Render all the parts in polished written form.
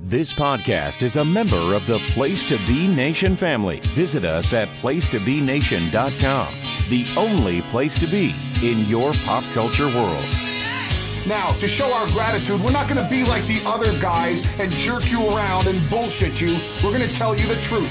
This podcast is a member of the Place to Be Nation family. Visit us at placetobenation.com, the only place to be in your pop culture world. Now, to show our gratitude, we're not going to be like the other guys and jerk you around and bullshit you. We're going to tell you the truth.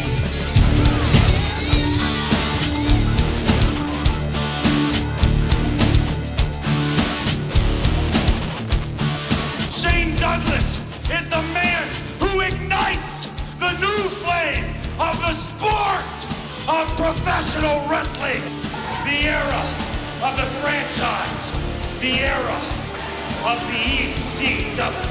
Shane Douglas is the man who ignites the new flame of the sport of professional wrestling. The era of the franchise. The era of the ECW.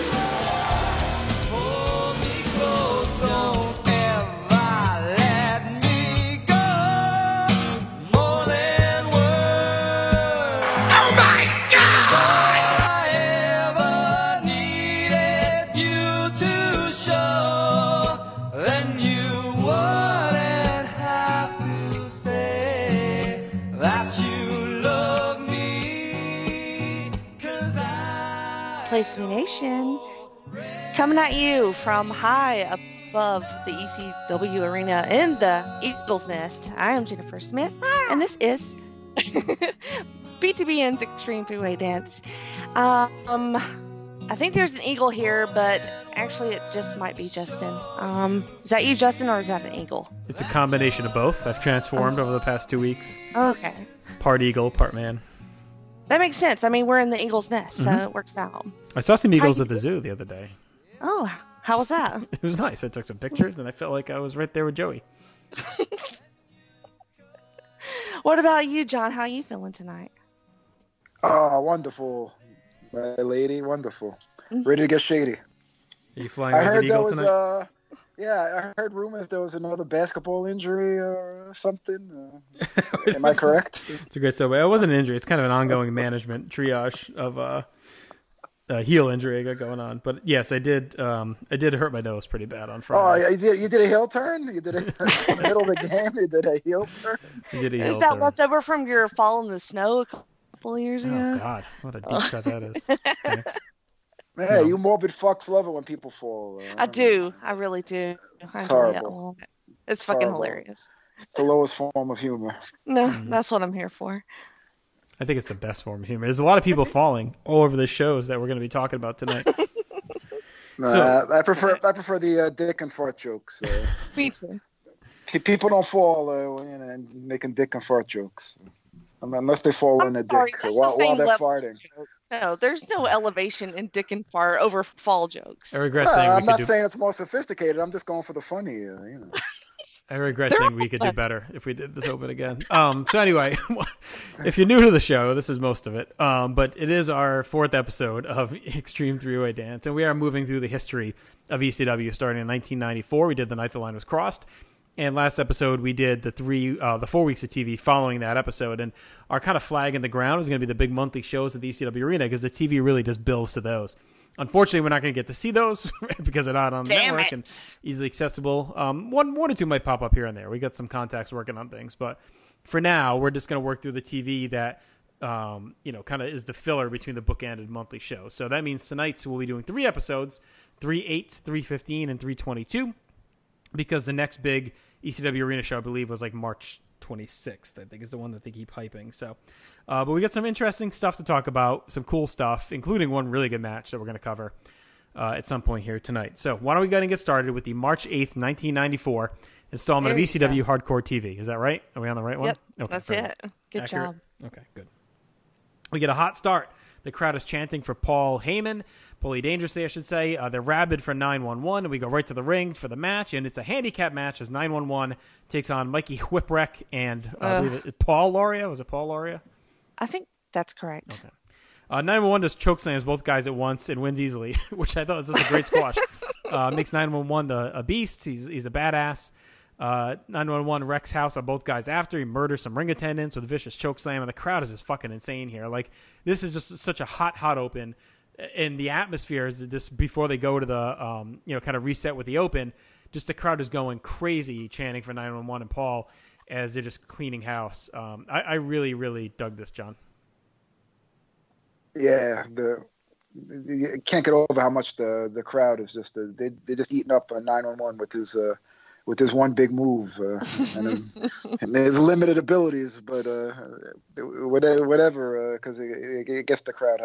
Hold me close, don't ever let me go. More than words. Oh my God! I ever needed you to show. Then you wouldn't have to say that you love me. 'Cause I Place to Be Nation, coming at you from high above the ECW arena in the Eagle's Nest. I am Jennifer Smith, and this is BTBN's Extreme Three-Way Dance. I think there's an eagle here, but actually it just might be Justin. Is that you, Justin, or is that an eagle? It's a combination of both. I've transformed over the past 2 weeks. Okay. Part eagle, part man. That makes sense. I mean, we're in the Eagle's Nest, so it works out. I saw some eagles at the zoo the other day. Oh, how was that? It was nice. I took some pictures, and I felt like I was right there with Joey. What about you, John? How are you feeling tonight? Oh, wonderful, my lady, wonderful. Ready to get shady. Are you flying I like an heard there eagle was tonight? I heard rumors there was another basketball injury or something. Am I correct? It's a great segue. It wasn't an injury. It's kind of an ongoing management triage of a heel injury I got going on. But yes, I did hurt my nose pretty bad on Friday. Oh, you did a heel turn? You did it in the middle of the game? You did a heel turn? I did a heel Is that turn. left over from your fall in the snow a couple of years ago? Oh God, what a deep cut that is. Thanks. Man, you morbid fucks love it when people fall. I do. I really do. I It's enjoy it a horrible. lot. It's fucking horrible. hilarious. It's the lowest form of humor. No, that's what I'm here for. I think it's the best form of humor. There's a lot of people falling all over the shows that we're going to be talking about tonight. No, I prefer the dick and fart jokes. Me too. People don't fall and making dick and fart jokes. Unless they fall I'm in a sorry, dick that's while the same they're level. farting. No, there's no elevation in dick and fart over fall jokes. I regret saying I'm we not could do. saying it's more sophisticated. I'm just going for the funny. I regret saying we could do better if we did this open again. So anyway, if you're new to the show, this is most of it. But it is our 4th episode of Extreme Three-Way Dance, and we are moving through the history of ECW starting in 1994. We did The Night the Line Was Crossed. And last episode, we did the 4 weeks of TV following that episode. And our kind of flag in the ground is going to be the big monthly shows at the ECW Arena because the TV really just bills to those. Unfortunately, we're not going to get to see those because they're not on the network and easily accessible. One or two might pop up here and there. We got some contacts working on things. But for now, we're just going to work through the TV that kind of is the filler between the bookended monthly shows. So that means tonight we'll be doing 3 episodes, 3/8, 3/15, and 3/22. Because the next big ECW Arena show, I believe, was like March 26th, I think, is the one that they keep hyping. So, but we got some interesting stuff to talk about, some cool stuff, including one really good match that we're going to cover at some point here tonight. So why don't we go ahead and get started with the March 8th, 1994 installment of ECW Hardcore TV. Is that right? Are we on the right one? Yep, Okay, that's perfect. it. Good Accurate? job. Okay, good. We get a hot start. The crowd is chanting for Paul Heyman. Paulie Dangerously, I should say. They're rabid for 911, and we go right to the ring for the match, and it's a handicap match as 911 takes on Mikey Whipwreck and I believe it's Paul Lauria. Was it Paul Lauria? I think that's correct. Okay. 911 just chokeslams both guys at once and wins easily, which I thought was just a great squash. Makes 911 a beast. He's a badass. 911 wrecks house on both guys after. He murders some ring attendants with a vicious chokeslam, and the crowd is just fucking insane here. Like, this is just such a hot open. And the atmosphere is just before they go to the, kind of reset with the open, just the crowd is going crazy chanting for 911 and Paul as they're just cleaning house. I really, really dug this, John. Yeah, you can't get over how much the crowd is just they're just eating up 911 with his one big move, and his limited abilities, but whatever, because it gets the crowd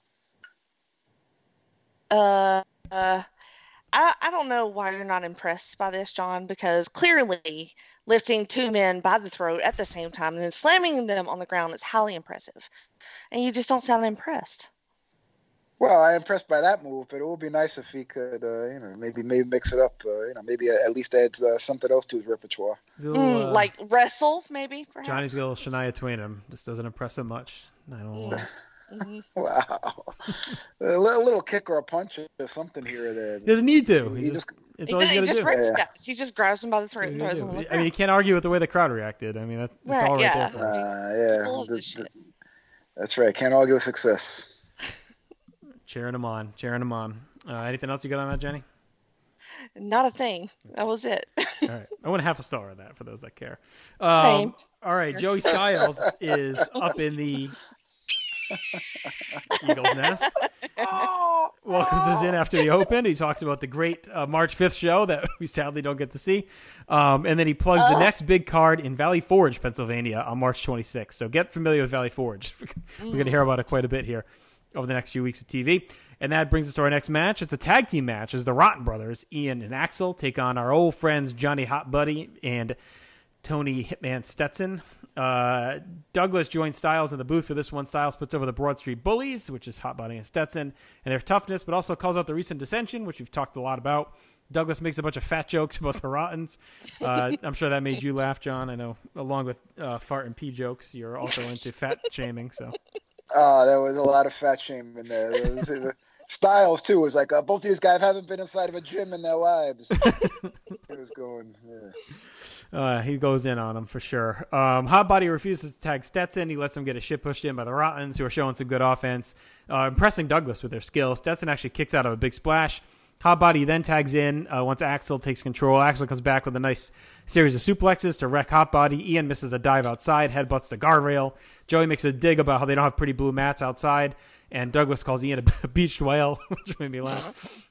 hyped. I don't know why you're not impressed by this, John, because clearly lifting two men by the throat at the same time and then slamming them on the ground is highly impressive, and you just don't sound impressed. Well, I'm impressed by that move, but it would be nice if he could, maybe maybe mix it up. Maybe at least add something else to his repertoire. Like wrestle, maybe. Perhaps? Johnny's got a little Shania Twain him. This doesn't impress him much. I don't know. Wow, a little kick or a punch or something here or there. He doesn't need to. It's all he's got to do. He just grabs him by the throat and throws him on the ground. I mean, you can't argue with the way the crowd reacted. I mean, that's all right there. That's right. Can't argue with success. Cheering him on. Anything else you got on that, Jenny? Not a thing. That was it. All right. I want half a star of that for those that care. Same. All right. Joey Styles is up in the Eagles Nest. Welcomes us in after the Open. He talks about the great March 5th show that we sadly don't get to see. And then he plugs the next big card in Valley Forge, Pennsylvania on March 26th. So get familiar with Valley Forge. We're going to hear about it quite a bit here over the next few weeks of TV. And that brings us to our next match. It's a tag team match as the Rotten Brothers, Ian and Axel, take on our old friends Johnny Hot Buddy and Tony Hitman Stetson. Douglas joins Styles in the booth for this one. Styles puts over the Broad Street Bullies, which is Hot Buddy and Stetson, and their toughness, but also calls out the recent dissension, which we've talked a lot about. Douglas makes a bunch of fat jokes about the Rottens. I'm sure that made you laugh, John. I know, along with fart and pee jokes, you're also into fat shaming, so... There was a lot of fat shaming there. Styles, too, was like, both these guys haven't been inside of a gym in their lives. He was going, he goes in on him for sure. Hot Body refuses to tag Stetson. He lets him get his shit pushed in by the Rottens, who are showing some good offense, impressing Douglas with their skill. Stetson actually kicks out of a big splash. Hot Body then tags in once Axel takes control. Axel comes back with a nice series of suplexes to wreck Hot Body. Ian misses a dive outside, headbutts the guardrail. Joey makes a dig about how they don't have pretty blue mats outside, and Douglas calls Ian a beached whale, which made me laugh.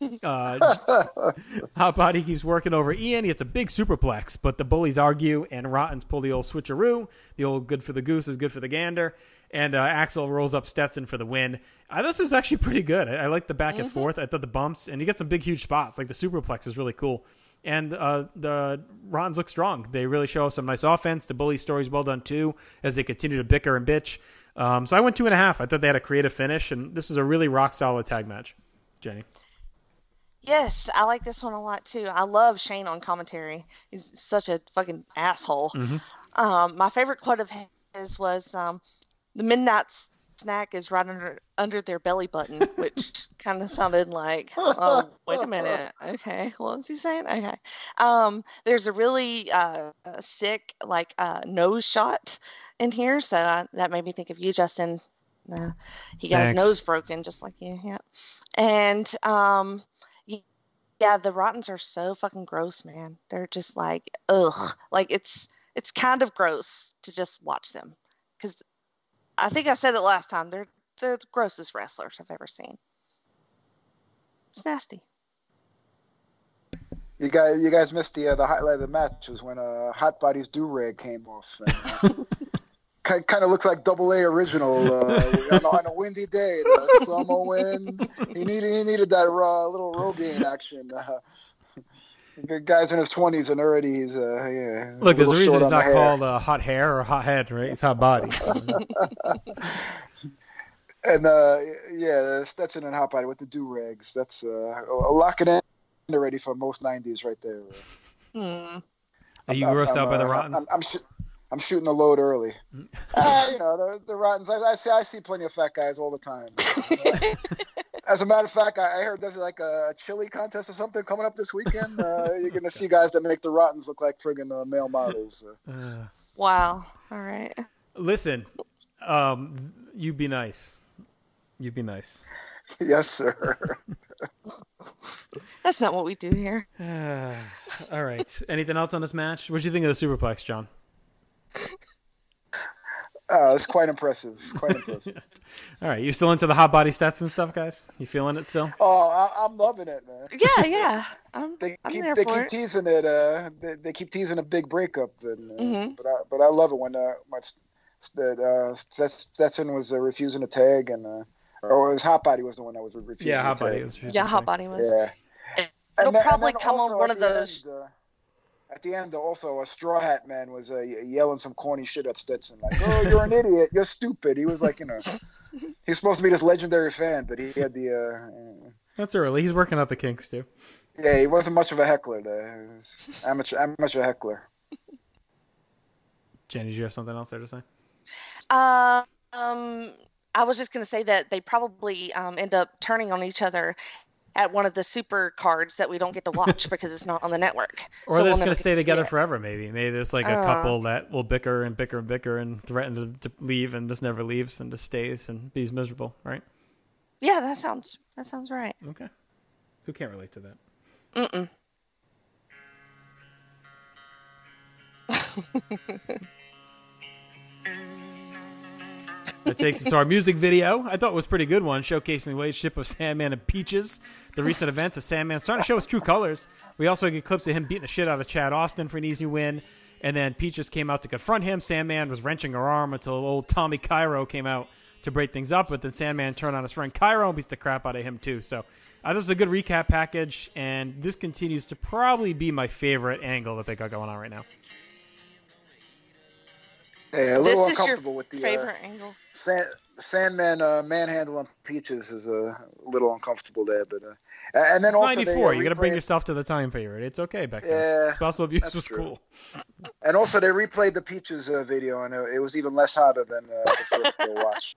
Hot Body keeps working over Ian. He gets a big superplex, but the bullies argue, and Rottens pull the old switcheroo. The old good for the goose is good for the gander. And Axel rolls up Stetson for the win. This is actually pretty good. I like the back and forth. I thought the bumps, and you get some big, huge spots. Like the superplex is really cool. And the Rottens look strong. They really show some nice offense. The bully story's well done, too, as they continue to bicker and bitch. So I went 2.5. I thought they had a creative finish, and this is a really rock-solid tag match. Jenny? Yes, I like this one a lot, too. I love Shane on commentary. He's such a fucking asshole. My favorite quote of his was... the midnight snack is right under their belly button, which kind of sounded like, oh, wait a minute. Okay, what was he saying? Okay. There's a really sick, nose shot in here, so that made me think of you, Justin. He got his nose broken, just like you. Yeah. And, yeah, the Rottens are so fucking gross, man. They're just like, ugh. Like, it's kind of gross to just watch them, because I think I said it last time. They're the grossest wrestlers I've ever seen. It's nasty. You guys missed the highlight of the match was when Hot Body's do-rag came off. Kind of looks like AA original on a windy day. The summer wind. He needed that little Rogaine action. The guy's in his 20s and already he's Look, there's a reason he's not called hot hair or hot head, right? It's hot body. So. And Stetson and Hot Body with the do-rags. That's locking in already for most 90s right there. Are you grossed out by the Rottens? I'm shooting the load early. The Rottens. I see plenty of fat guys all the time. As a matter of fact, I heard there's like a chili contest or something coming up this weekend. You're going to see guys that make the Rottens look like friggin' male models. Wow. All right. Listen, you be nice. You be nice. Yes, sir. That's not what we do here. All right. Anything else on this match? What do you think of the superplex, John? It's quite impressive. Quite impressive. All right, you still into the hot body Stetson stuff, guys? You feeling it still? Oh, I'm loving it, man. Yeah. I'm there They for keep it. teasing it. They keep teasing a big breakup, and but I love it when Stetson was refusing to tag, and or it was Hot Body was the one that was refusing. Yeah, Hot to Body tag. was. Yeah, Hot Body was. Yeah. It'll then probably come also on one at of the those. end, at the end, also, a Straw Hat Man was yelling some corny shit at Stetson, like, "Oh, you're an idiot. You're stupid." He was like, he's supposed to be this legendary fan, but he had the. That's early. He's working out the kinks too. Yeah, he wasn't much of a heckler there. He was amateur heckler. Jenny, do you have something else there to say? I was just going to say that they probably end up turning on each other at one of the super cards that we don't get to watch because it's not on the network. Or So they're we'll just never going to get stay see together it. forever, maybe. Maybe there's like a couple that will bicker and bicker and bicker and threaten to leave and just never leaves and just stays and be miserable, right? Yeah, that sounds right. Okay. Who can't relate to that? Mm-mm. That takes us to our music video. I thought it was a pretty good one, showcasing the relationship of Sandman and Peaches. The recent events of Sandman starting to show his true colors. We also get clips of him beating the shit out of Chad Austin for an easy win. And then Peaches came out to confront him. Sandman was wrenching her arm until old Tommy Cairo came out to break things up. But then Sandman turned on his friend Cairo and beats the crap out of him too. So this is a good recap package. And this continues to probably be my favorite angle that they got going on right now. Yeah, a little This is your uncomfortable with the favorite angle. Sandman manhandling Peaches is a little uncomfortable there, but and then It's also 94. they You got to bring replayed- yourself to the time period. It's okay back then. Yeah, Spousal abuse that's was true. cool. And also they replayed the Peaches video, and it was even less hotter than the first watch.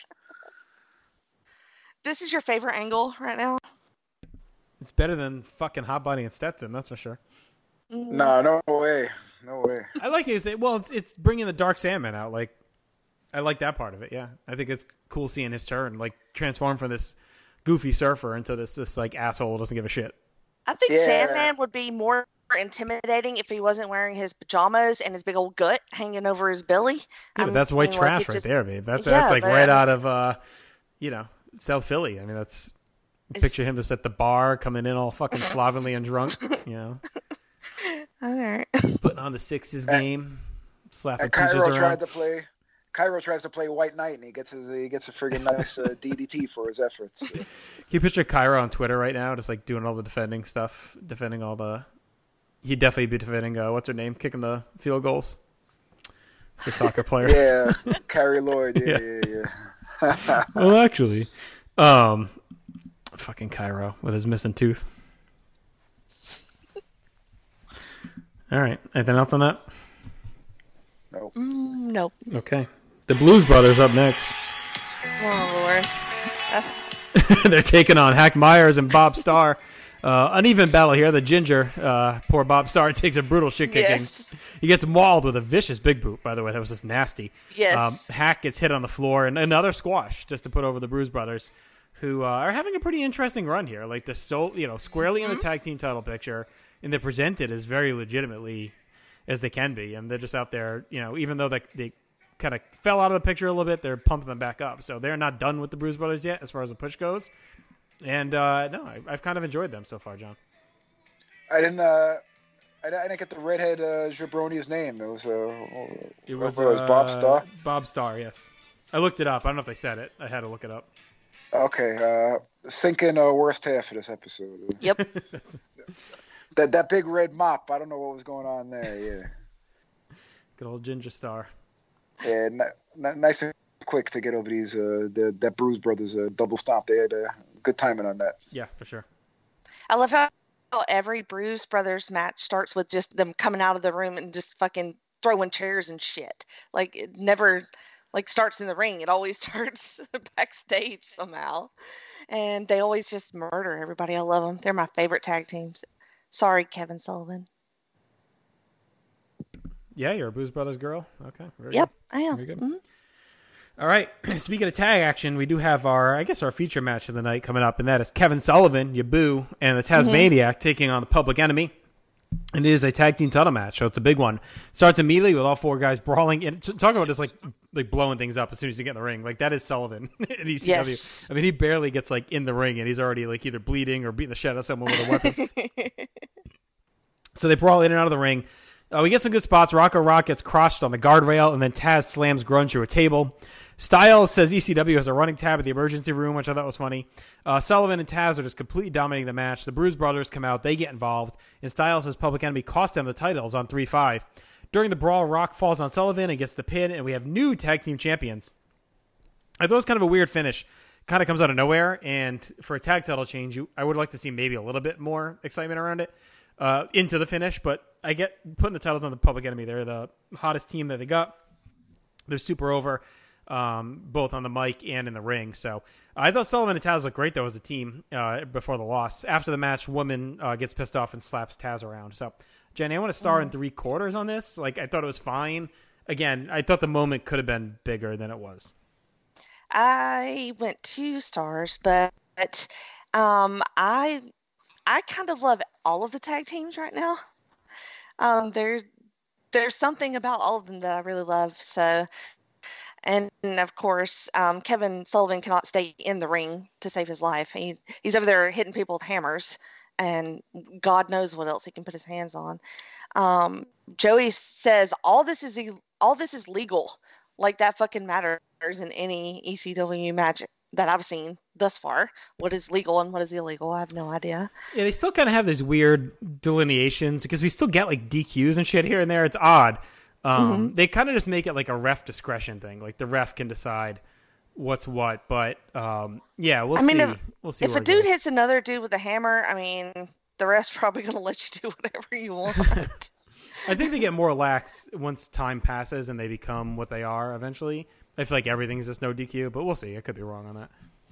This is your favorite angle right now? It's better than fucking Hot Body and Stetson, that's for sure. No way. I like it. It's bringing the Dark Sandman out. Like, I like that part of it. Yeah, I think it's cool seeing his turn, like transform from this goofy surfer into this like asshole who doesn't give a shit. I think Yeah. Sandman would be more intimidating if he wasn't wearing his pajamas and his big old gut hanging over his belly. Yeah, but that's white like, trash it right just- there, babe. That's Yeah, like but- right out of South Philly. I mean, that's picture him just at the bar coming in all fucking slovenly and drunk. All right. Putting on the Sixers game, slapping And Peaches Cairo around. tries to play White Knight, and he gets a friggin' nice DDT for his efforts. Can you picture Cairo on Twitter right now, just like doing all the defending stuff, defending all the. He'd definitely be defending. What's her name? Kicking the field goals. It's a soccer player. Yeah, Carrie Lloyd. Yeah. Well, actually, fucking Cairo with his missing tooth. All right. Anything else on that? No. Nope. Okay. The Blues Brothers up next. Oh, Lord. That's They're taking on Hack Myers and Bob Starr. Uneven battle here. The Ginger, poor Bob Starr, takes a brutal shit kicking. Yes. He gets mauled with a vicious big boot, by the way. That was just nasty. Yes. Hack gets hit on the floor, and another squash just to put over the Blues Brothers, who are having a pretty interesting run here. Like, squarely in the tag team title picture, and they're presented as very legitimately as they can be. And they're just out there, even though they kind of fell out of the picture a little bit, they're pumping them back up. So they're not done with the Blues Brothers yet as far as the push goes. And I've kind of enjoyed them so far, John. I didn't get the redhead jabroni's name. It was Bob Starr. Bob Starr, yes. I looked it up. I don't know if they said it. I had to look it up. Okay, sinking worst half of this episode. Yep. That big red mop. I don't know what was going on there. Yeah. Good old Ginger Star. Yeah, nice and quick to get over these that Bruise Brothers double stomp. They had good timing on that. Yeah, for sure. I love how every Bruise Brothers match starts with just them coming out of the room and just fucking throwing chairs and shit. Like, it never starts in the ring. It always starts backstage somehow. And they always just murder everybody. I love them. They're my favorite tag teams. Sorry, Kevin Sullivan. Yeah, you're a Blues Brothers girl. Okay. Very Yep, good. I am. Very good. Mhm. All right. Speaking of tag action, we do have our feature match of the night coming up, and that is Kevin Sullivan, Yabu, and the Tasmaniac taking on the Public Enemy. And it is a tag team title match, so it's a big one. Starts immediately with all four guys brawling. And talk about just like blowing things up as soon as you get in the ring. Like, that is Sullivan at ECW. Yes. I mean, he barely gets like in the ring, and he's already like either bleeding or beating the shit out of someone with a weapon. So they brawl in and out of the ring. We get some good spots. Rocco Rock gets crushed on the guardrail, and then Taz slams Grunge through a table. Styles says ECW has a running tab at the emergency room, which I thought was funny. Sullivan and Taz are just completely dominating the match. The Bruise Brothers come out. They get involved. And Styles says Public Enemy cost them the titles on 3-5. During the brawl, Rock falls on Sullivan and gets the pin, and we have new tag team champions. I thought it was kind of a weird finish. Kind of comes out of nowhere, and for a tag title change, I would like to see maybe a little bit more excitement around it into the finish, but I get putting the titles on the Public Enemy. They're the hottest team that they got. They're super over. Both on the mic and in the ring. So I thought Sullivan and Taz looked great, though, as a team before the loss. After the match, Woman gets pissed off and slaps Taz around. So, Jenny, I want to star in 3/4 on this. Like, I thought it was fine. Again, I thought the moment could have been bigger than it was. I went 2 stars, but I kind of love all of the tag teams right now. There's something about all of them that I really love. So. And of course, Kevin Sullivan cannot stay in the ring to save his life. He's over there hitting people with hammers, and God knows what else he can put his hands on. Joey says all this is legal. Like, that fucking matters in any ECW match that I've seen thus far. What is legal and what is illegal? I have no idea. Yeah, they still kind of have these weird delineations because we still get like DQs and shit here and there. It's odd. They kind of just make it like a ref discretion thing. Like, the ref can decide what's what. But yeah, we'll see. We'll see. If a dude hits another dude with a hammer, I mean, the ref's probably going to let you do whatever you want. I think they get more lax once time passes and they become what they are eventually. I feel like everything's just no DQ, but we'll see. I could be wrong on that.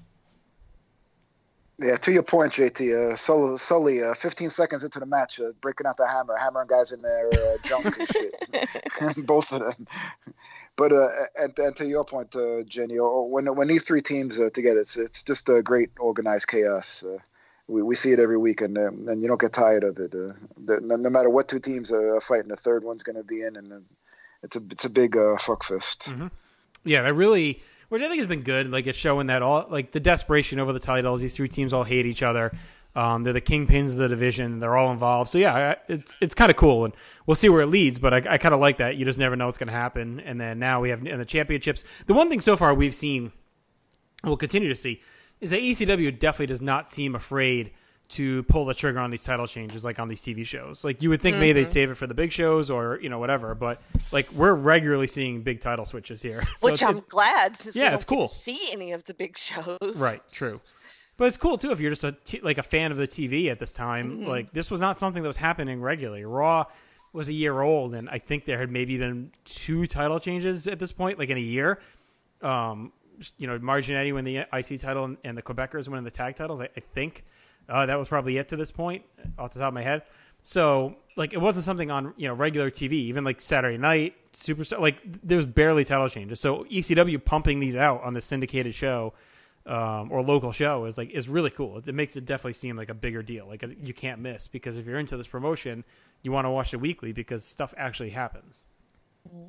Yeah, to your point, JT, Sully, 15 seconds into the match, breaking out the hammer, hammering guys in their junk and shit. Both of them. But and to your point, Jenny, when these three teams are together, it's just a great organized chaos. We see it every week, and you don't get tired of it. No matter what two teams are fighting, the third one's going to be in, and it's a big fuck fest. Mm-hmm. Yeah, that really. Which I think has been good. Like, it's showing that all, like, the desperation over the titles. These three teams all hate each other. They're the kingpins of the division. They're all involved. So yeah, it's kind of cool, and we'll see where it leads. But I kind of like that. You just never know what's going to happen. And then now we have in the championships. The one thing so far we've seen, and we'll continue to see, is that ECW definitely does not seem afraid to pull the trigger on these title changes, like on these TV shows. Like, you would think maybe they'd save it for the big shows or, you know, whatever. But, like, we're regularly seeing big title switches here. Which I'm glad, since we don't it's cool. get to see any of the big shows. Right, true. But it's cool, too, if you're just a fan of the TV at this time. Mm-hmm. Like, this was not something that was happening regularly. Raw was a year old, and I think there had maybe been 2 title changes at this point, like in a year. You know, Marginetti win the IC title and the Quebecers win the tag titles, I think. That was probably it to this point, off the top of my head. So, like, it wasn't something on, you know, regular TV, even like Saturday Night, Superstar. Like, there was barely title changes. So ECW pumping these out on the syndicated show or local show is really cool. It makes it definitely seem like a bigger deal. Like, you can't miss, because if you're into this promotion, you want to watch it weekly because stuff actually happens. Mm-hmm.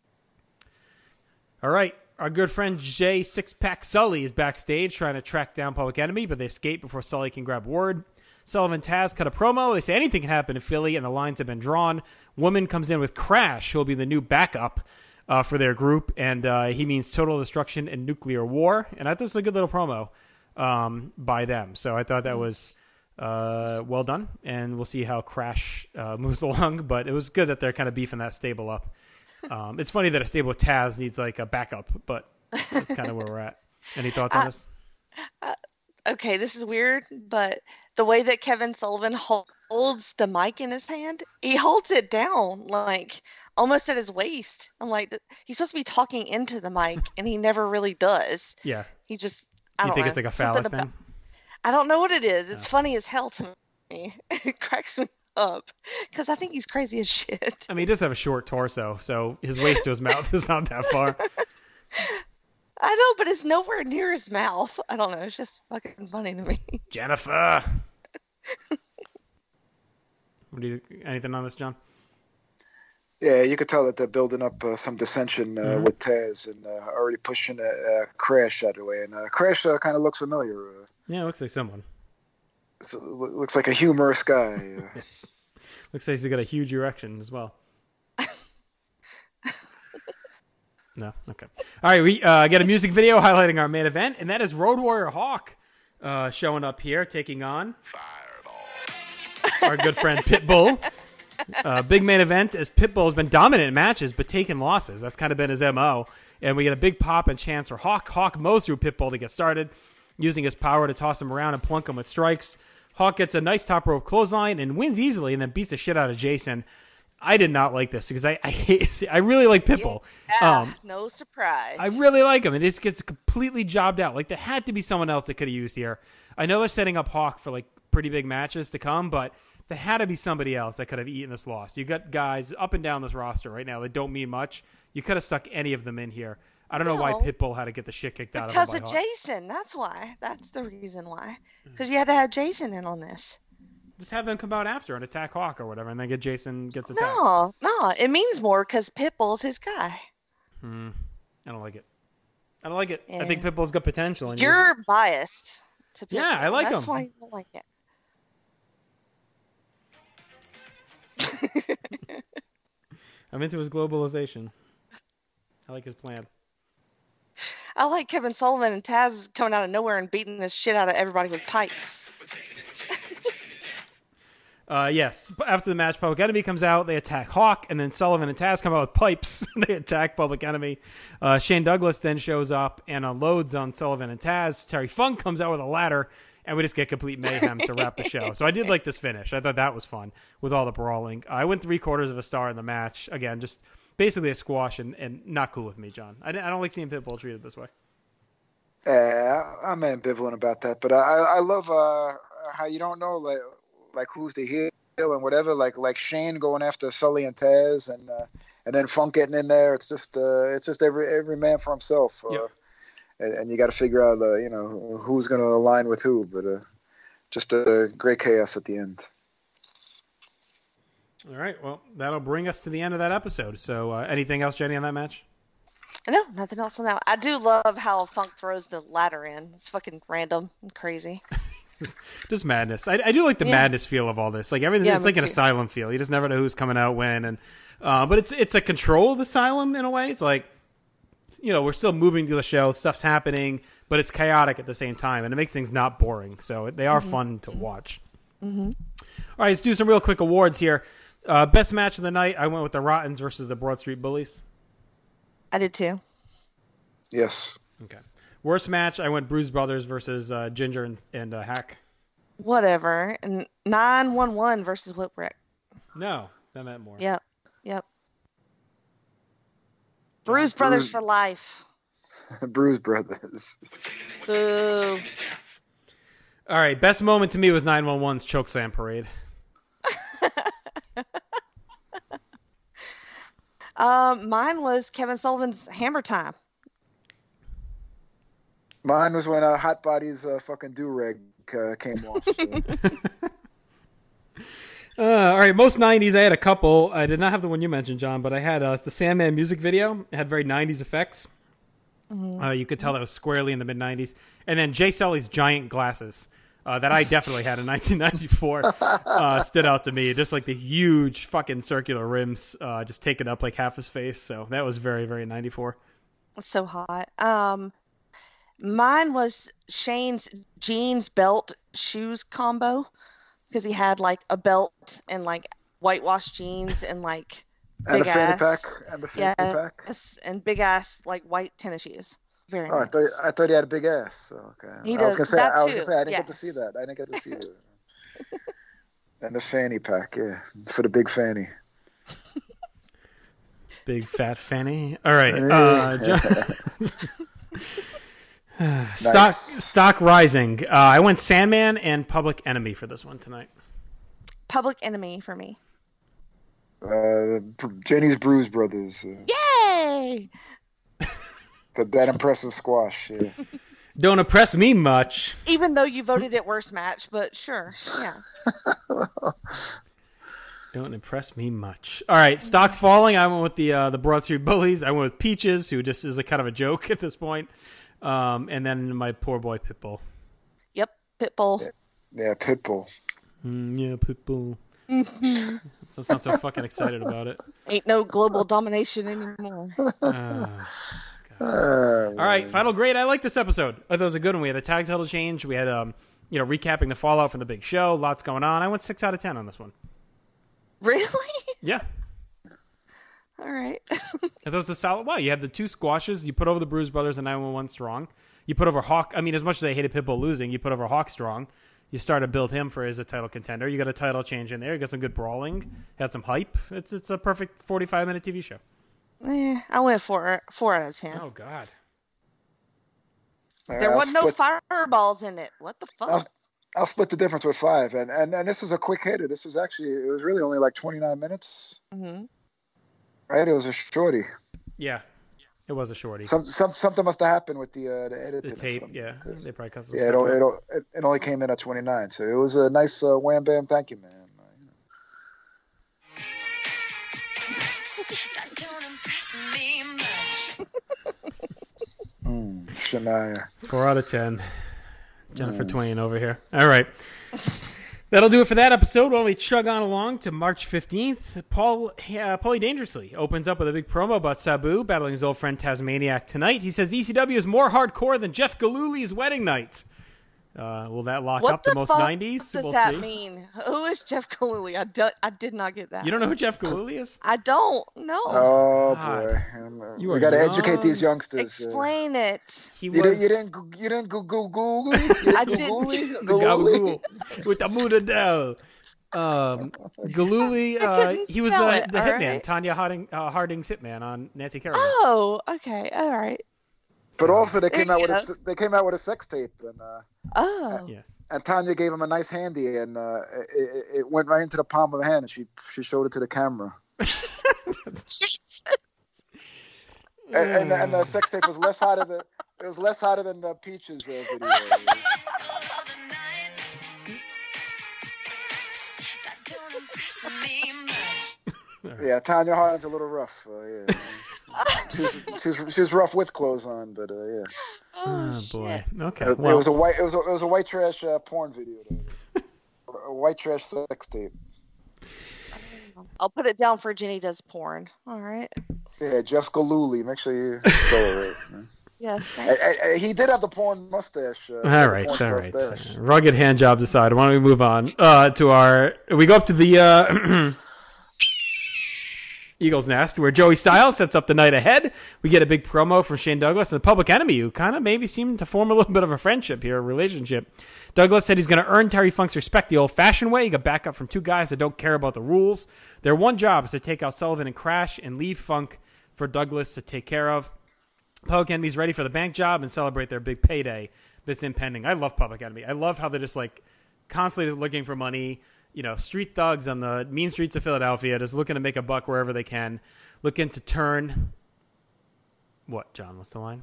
All right. Our good friend Jay Six-Pack Sully is backstage trying to track down Public Enemy, but they escape before Sully can grab word. Sullivan Taz cut a promo. They say anything can happen in Philly, and the lines have been drawn. Woman comes in with Crash, who will be the new backup for their group, and he means total destruction and nuclear war. And I thought it was a good little promo by them. So I thought that was well done, and we'll see how Crash moves along. But it was good that they're kind of beefing that stable up. It's funny that a stable with Taz needs like a backup, but that's kind of where we're at. Any thoughts on this? Okay, this is weird, but the way that Kevin Sullivan holds the mic in his hand, he holds it down like almost at his waist. I'm like, he's supposed to be talking into the mic, and he never really does. Yeah. He just, I don't know. You think it's like a phallic thing? I don't know what it is. It's funny as hell to me. It cracks me up because I think he's crazy as shit. I mean, he does have a short torso, so his waist to his mouth is not that far. I know, but it's nowhere near his mouth. I don't know. It's just fucking funny to me. Jennifer. Anything on this, John? Yeah, you could tell that they're building up some dissension with Taz and already pushing Crash out of the way. And Crash kind of looks familiar. Yeah, it looks like someone. Looks like a humorous guy. Yes. Looks like he's got a huge erection as well. No? Okay. All right, we get a music video highlighting our main event, and that is Road Warrior Hawk showing up here, taking on our good friend Pitbull. Big main event, as Pitbull has been dominant in matches, but taking losses. That's kind of been his MO. And we get a big pop and chance for Hawk. Hawk mows through Pitbull to get started, using his power to toss him around and plunk him with strikes. Hawk gets a nice top rope clothesline and wins easily, and then beats the shit out of Jason. I did not like this because I really like Pitbull. Yeah, no surprise. I really like him. It just gets completely jobbed out. Like, there had to be someone else that could have used here. I know they're setting up Hawk for like pretty big matches to come, but there had to be somebody else that could have eaten this loss. You got guys up and down this roster right now that don't mean much. You could have stuck any of them in here. I don't know why Pitbull had to get the shit kicked out of him. Because of Jason. That's why. That's the reason why. Because you had to have Jason in on this. Just have them come out after and attack Hawk or whatever, and then get Jason gets attacked. No, it means more because Pitbull's his guy. I don't like it. Yeah. I think Pitbull's got potential. And you're biased to Pitbull. Yeah, I like him. That's why you don't like it. I'm into his globalization. I like his plan. I like Kevin Sullivan and Taz coming out of nowhere and beating the shit out of everybody with pipes. Yes. After the match, Public Enemy comes out. They attack Hawk, and then Sullivan and Taz come out with pipes. They attack Public Enemy. Shane Douglas then shows up and unloads on Sullivan and Taz. Terry Funk comes out with a ladder, and we just get complete mayhem to wrap the show. So I did like this finish. I thought that was fun with all the brawling. I went 3/4 of a star in the match. Again, just basically a squash and not cool with me, John. I don't like seeing Pitbull treated this way. I'm ambivalent about that, but I love how you don't know like who's the heel and whatever. Like Shane going after Sully and Taz, and then Funk getting in there. It's just every man for himself. Yep. And you got to figure out who's going to align with who. But just a great chaos at the end. All right, well, that'll bring us to the end of that episode. So anything else, Jenny, on that match? No, nothing else on that one. I do love how Funk throws the ladder in. It's fucking random and crazy. Just madness. I do like the madness feel of all this. Like everything, it's like an asylum feel. You just never know who's coming out when. And but it's a controlled asylum in a way. It's like, we're still moving through the show. Stuff's happening, but it's chaotic at the same time. And it makes things not boring. So they are fun to watch. Mm-hmm. All right, let's do some real quick awards here. Best match of the night, I went with the Rottens versus the Broad Street Bullies. I did too. Yes. Okay. Worst match, I went Bruise Brothers versus Ginger and Hack. Whatever. And 911 versus Whipwreck. No, that meant more. Yep. Bruise Brothers for life. Bruise Brothers. Boo. All right, best moment to me was 911's Chokeslam Parade. Mine was Kevin Sullivan's Hammer Time. Mine was when Hot Body's fucking do-rag came off. So. All right, most 90s, I had a couple. I did not have the one you mentioned, John, but I had the Sandman music video. It had very 90s effects. Mm-hmm. You could tell that was squarely in the mid-90s. And then Jay Sully's giant glasses that I definitely had in 1994 stood out to me. Just like the huge fucking circular rims just taking up like half his face. So that was very, very 94. It's so hot. Mine was Shane's jeans, belt, shoes combo. Because he had like a belt and like whitewashed jeans and like and big a fanny ass, pack and a fanny pack. And big ass like white tennis shoes. Very nice. I thought he had a big ass. So okay. He I was gonna say that I too. didn't get to see that. I didn't get to see it. And the fanny pack, yeah, for the big fanny. Big fat fanny. All right. Stock rising. I went Sandman and Public Enemy for this one tonight. Public Enemy for me. Jenny's Bruise Brothers. Yay! That impressive squash. Yeah. Don't impress me much. Even though you voted it worst match, but sure, yeah. Don't impress me much. All right, stock falling. I went with the Broad Street Bullies. I went with Peaches, who just is a kind of a joke at this point. And then my poor boy Pitbull. Yep, Pitbull. Yeah, Pitbull. Yeah, Pitbull. That's not so fucking excited about it. Ain't no global domination anymore. All right, final grade. I like this episode. I thought it was a good one. We had a tag title change. We had recapping the fallout from the big show. Lots going on. I went 6 out of 10 on this one. Really? Yeah. All right. I thought it was a solid. Well, you had the 2 squashes. You put over the Bruise Brothers and 911 Strong. You put over Hawk. I mean, as much as I hated Pitbull losing, you put over Hawk Strong. You started to build him for as a title contender. You got a title change in there. You got some good brawling. Had some hype. It's a perfect 45-minute TV show. I went 4 out of 10. Oh, God. There wasn't no fireballs in it. What the fuck? I'll split the difference with 5. And this is a quick hitter. This was actually, it was really only like 29 minutes. Mm-hmm. Right? It was a shorty. Yeah. It was a shorty. Something must have happened with the edit. The tape, yeah. They probably cut some it only came in at 29. So it was a nice wham bam. Thank you, man. Shania. 4 out of 10. Jennifer Twain over here. All right. That'll do it for that episode. While we chug on along to March 15th, Paulie Dangerously opens up with a big promo about Sabu battling his old friend Tasmaniac tonight. He says ECW is more hardcore than Jeff Gillooly's wedding nights. Will that lock up the most 90s? What does that mean? Who is Jeff Gillooly? I did not get that. You don't know who Jeff Gillooly is? I don't know. Oh, boy. We got to educate these youngsters. Explain it. You didn't Google it? I didn't. With the Moodadell. Gillooly, he was the hitman, right? Tanya Harding's hitman on Nancy Kerrigan. Oh, okay. All right. But also, they came out with a sex tape, and yes, and Tanya gave him a nice handy, and it went right into the palm of her hand, and she showed it to the camera. and the sex tape was less hotter than the Peaches video. Yeah, Tanya Harding's a little rough. Yeah. She's rough with clothes on, but yeah. Oh boy. Okay. It was a white trash porn video. A white trash sex tape. I'll put it down for Jenny Does Porn. All right. Yeah, Jeff Gillooly. Make sure you spell it right. Yes. He did have the porn mustache. All right. Rugged hand jobs aside, why don't we move on to we go up to the Eagle's Nest, where Joey Styles sets up the night ahead. We get a big promo from Shane Douglas and the Public Enemy, who kind of maybe seem to form a little bit of a friendship here, a relationship. Douglas said he's going to earn Terry Funk's respect the old-fashioned way. He got backup from 2 guys that don't care about the rules. Their one job is to take out Sullivan and Crash and leave Funk for Douglas to take care of. Public Enemy's ready for the bank job and celebrate their big payday that's impending. I love Public Enemy. I love how they're just like constantly looking for money. You know, street thugs on the mean streets of Philadelphia, just looking to make a buck wherever they can, looking to turn. What, John? What's the line?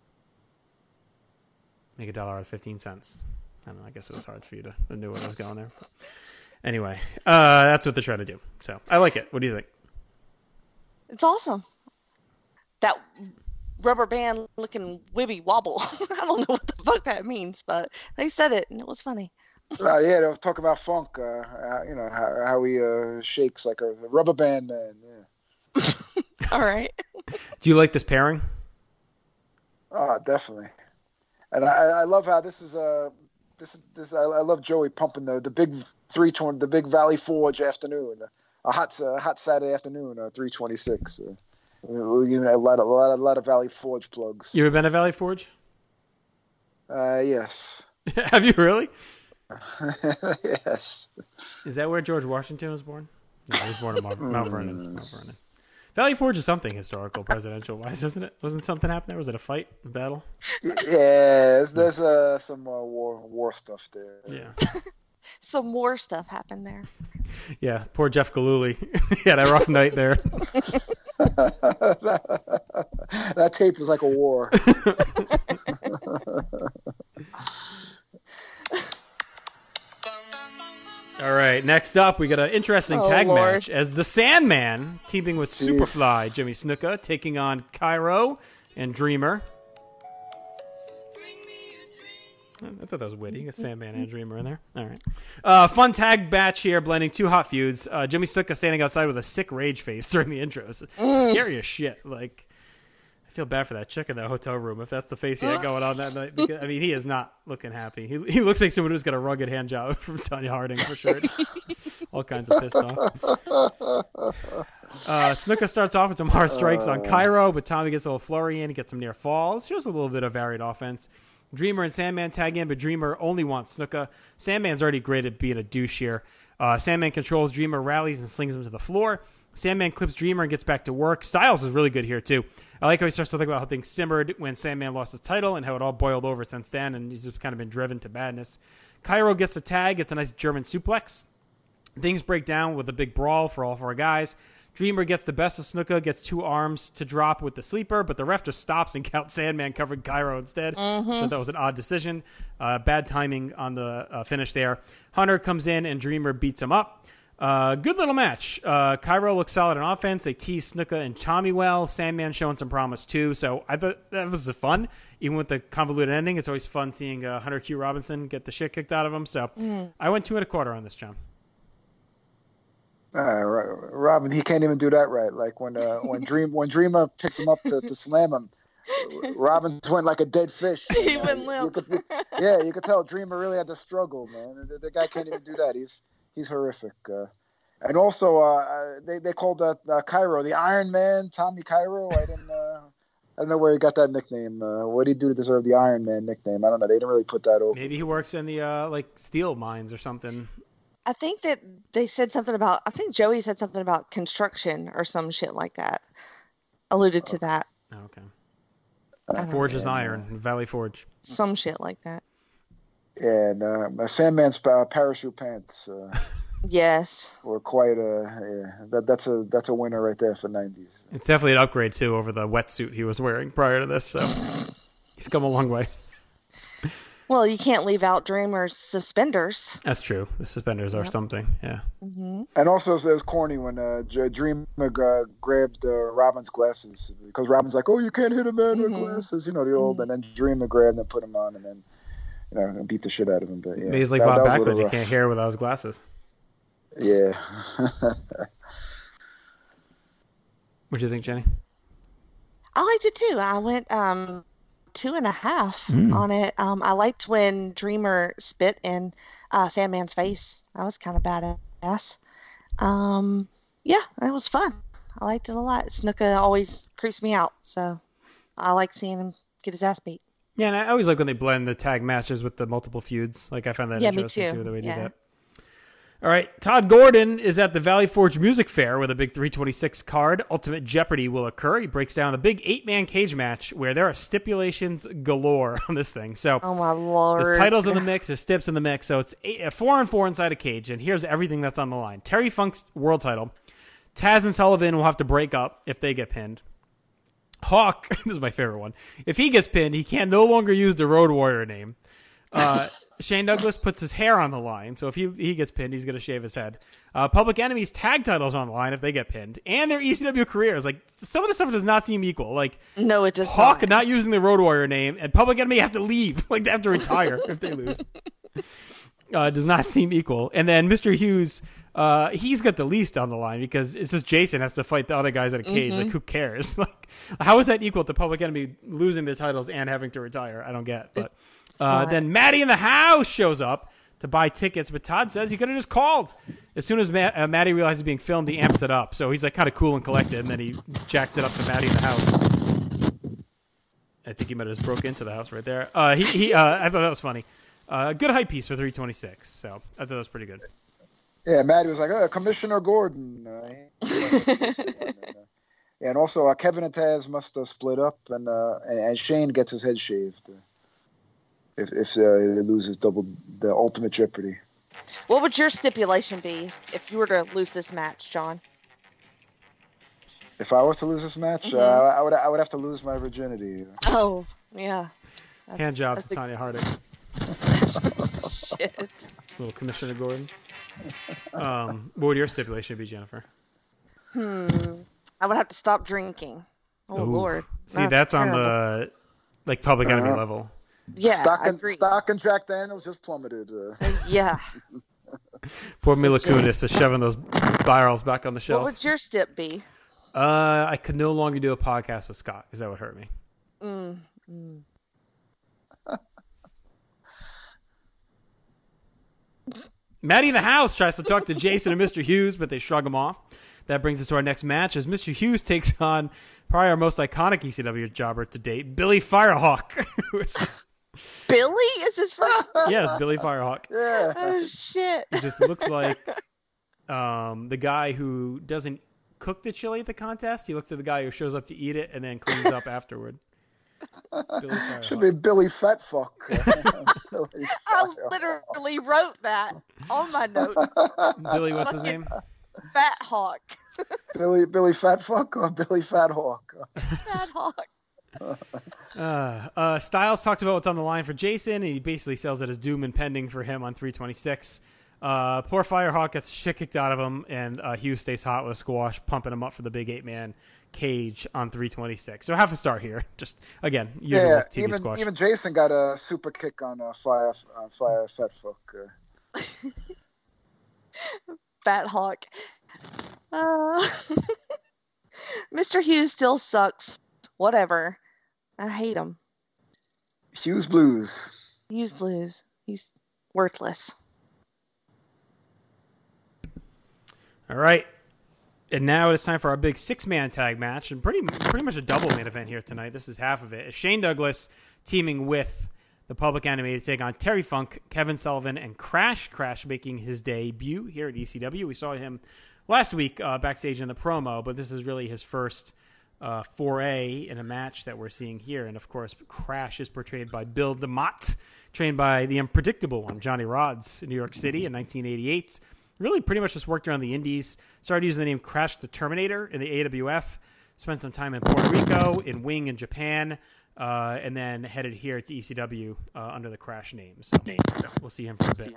Make $1 out of 15 cents. I don't know. I guess it was hard for you to know where I was going there. But anyway, that's what they're trying to do. So I like it. What do you think? It's awesome. That rubber band looking wibby wobble. I don't know what the fuck that means, but they said it and it was funny. Yeah, they were talking about Funk. How he shakes like a rubber band man. Yeah. All right. Do you like this pairing? Oh, definitely. And I love how this is I love Joey pumping the big 320, the big Valley Forge afternoon, a hot Saturday afternoon, 326. A lot of Valley Forge plugs. You ever been to Valley Forge? Yes. Have you really? Yes. Is that where George Washington was born? No, he was born in Mount Vernon. Valley Forge is something historical, presidential-wise, isn't it? Wasn't something happen there? Was it a fight, a battle? Yeah, there's some war stuff there. Yeah. Some more stuff happened there. Yeah, poor Jeff Gillooly. He had a rough night there. That tape was like a war. All right, next up, we got an interesting tag match as the Sandman teaming with Superfly, Jimmy Snuka, taking on Cairo and Dreamer. I thought that was witty. A Sandman and Dreamer in there. All right. Fun tag match here, blending two hot feuds. Jimmy Snuka standing outside with a sick rage face during the intros. Scary as shit. Like, I feel bad for that chick in that hotel room if that's the face he had going on that night. Because, I mean, he is not looking happy. He looks like someone who's got a rugged hand job from Tanya Harding for sure. All kinds of pissed off. Snuka starts off with some hard strikes on Cairo, but Tommy gets a little flurry in. He gets some near falls. Shows a little bit of varied offense. Dreamer and Sandman tag in, but Dreamer only wants Snuka. Sandman's already great at being a douche here. Sandman controls Dreamer, rallies, and slings him to the floor. Sandman clips Dreamer and gets back to work. Styles is really good here, too. I like how he starts to think about how things simmered when Sandman lost his title and how it all boiled over since then, and he's just kind of been driven to madness. Cairo gets a tag, gets a nice German suplex. Things break down with a big brawl for all four guys. Dreamer gets the best of Snuka, gets two arms to drop with the sleeper, but the ref just stops and counts Sandman covering Cairo instead. So that was an odd decision. Bad timing on the finish there. Hunter comes in and Dreamer beats him up. Good little match. Cairo looks solid on offense. They tease Snuka and Tommy well. Sandman showing some promise too. So I thought that was fun. Even with the convoluted ending, it's always fun seeing Hunter Q. Robinson get the shit kicked out of him. So I went 2 1/4 on this, John. Robin, he can't even do that right. Like when Dreamer picked him up to slam him, Robin went like a dead fish. He went limp. You could tell Dreamer really had to struggle, man. The guy can't even do that. He's horrific. And also, they called Cairo the Iron Man, Tommy Cairo. I don't know where he got that nickname. What did he do to deserve the Iron Man nickname? I don't know. They didn't really put that over. Maybe he works in the steel mines or something. I think that they said something about, I think Joey said something about construction or some shit like that. Alluded to that. Oh, okay. Forge is iron, Valley Forge. Some shit like that. And Sandman's parachute pants. Yes. Were quite that's a winner right there for 90s. It's definitely an upgrade too over the wetsuit he was wearing prior to this. So he's come a long way. Well, you can't leave out Dreamer's suspenders. That's true. The suspenders are something, yeah. Mm-hmm. And also, it was corny when Dreamer grabbed Robin's glasses because Robin's like, "Oh, you can't hit a man with glasses," the old. And then Dreamer grabbed and put him on, and then and beat the shit out of him. But yeah, he's like Bob Backlund. You can't hear without his glasses. Yeah. What do you think, Jenny? I liked it too. I went 2.5 on it. I liked when Dreamer spit in Sandman's face. That was kind of badass. Yeah, it was fun. I liked it a lot. Snuka always creeps me out, so I like seeing him get his ass beat. Yeah, and I always like when they blend the tag matches with the multiple feuds. Like, I found that interesting too, the way they do that. All right, Todd Gordon is at the Valley Forge Music Fair with a big 326 card. Ultimate Jeopardy will occur. He breaks down the big 8-man cage match where there are stipulations galore on this thing. So, oh my Lord. There's titles in the mix, there's stips in the mix. So it's 4-on-4 inside a cage, and here's everything that's on the line. Terry Funk's world title. Taz and Sullivan will have to break up if they get pinned. Hawk, this is my favorite one. If he gets pinned, he can no longer use the Road Warrior name. Shane Douglas puts his hair on the line, so if he gets pinned, he's going to shave his head. Public Enemy's tag titles on the line if they get pinned, and their ECW careers. Like, some of the stuff does not seem equal. Like, no, it does Hawk not using the Road Warrior name, and Public Enemy have to leave. Like, they have to retire if they lose. It does not seem equal. And then Mr. Hughes, he's got the least on the line because it's just Jason has to fight the other guys in a cage. Like, who cares? Like, how is that equal to Public Enemy losing their titles and having to retire? I don't get. But then Maddie in the house shows up to buy tickets, but Todd says he could have just called. As soon as Maddie realizes he's being filmed, he amps it up. So he's like kind of cool and collected, and then he jacks it up to Maddie in the house. I think he might have just broke into the house right there. I thought that was funny. Good hype piece for 326. So I thought that was pretty good. Yeah, Maddie was like, Commissioner Gordon. And also, Kevin and Taz must have split up, and Shane gets his head shaved. If he loses the Ultimate Jeopardy. What would your stipulation be if you were to lose this match, John? If I was to lose this match, I would have to lose my virginity. Oh, yeah. Hand job to Tanya Harding. Shit. Little Commissioner Gordon. What would your stipulation be, Jennifer? I would have to stop drinking. Oh, Ooh. Lord. See, that's on the Public Enemy level. Yeah, Stock I and, agree. stock and Jack Daniels just plummeted. Yeah. Poor Mila Kunis is shoving those barrels back on the What shelf. would your stip be? I could no longer do a podcast with Scott because that would hurt me. Maddie in the house tries to talk to Jason and Mr. Hughes, but they shrug him off. That brings us to our next match as Mr. Hughes takes on probably our most iconic ECW jobber to date, Billy Firehawk. Billy is his first. Yes, Billy Firehawk. Yeah. Oh shit! He just looks like the guy who doesn't cook the chili at the contest. He looks at the guy who shows up to eat it and then cleans up afterward. Billy Firehawk. Should be Billy Fatfuck. Billy I Firehawk. literally wrote that on my note. Billy, what's his name? Fat Hawk. Billy Fatfuck or Billy Fathawk? Fat Hawk. Styles talked about what's on the line for Jason, and he basically sells it as doom impending for him on 326. Poor Firehawk gets shit kicked out of him, and Hughes stays hot with a squash, pumping him up for the big 8-man cage on 326. So half a star here. Just, again, usual Yeah, TV squash. even Jason got a super kick on Fire Fatfuck. Fat Hawk. Mr. Hughes still sucks. Whatever. I hate him. Hughes Blues. Hughes Blues. He's worthless. All right. And now it's time for our big 6-man tag match, and pretty much a double main event here tonight. This is half of it. It's Shane Douglas teaming with the Public Enemy to take on Terry Funk, Kevin Sullivan, and Crash. Crash making his debut here at ECW. We saw him last week backstage in the promo, but this is really his first foray in a match that we're seeing here. And, of course, Crash is portrayed by Bill DeMott, trained by the unpredictable one, Johnny Rodz, in New York City in 1988. Really pretty much just worked around the indies. Started using the name Crash the Terminator in the AWF. Spent some time in Puerto Rico, in Wing in Japan, and then headed here to ECW under the Crash name. So we'll see him for a bit.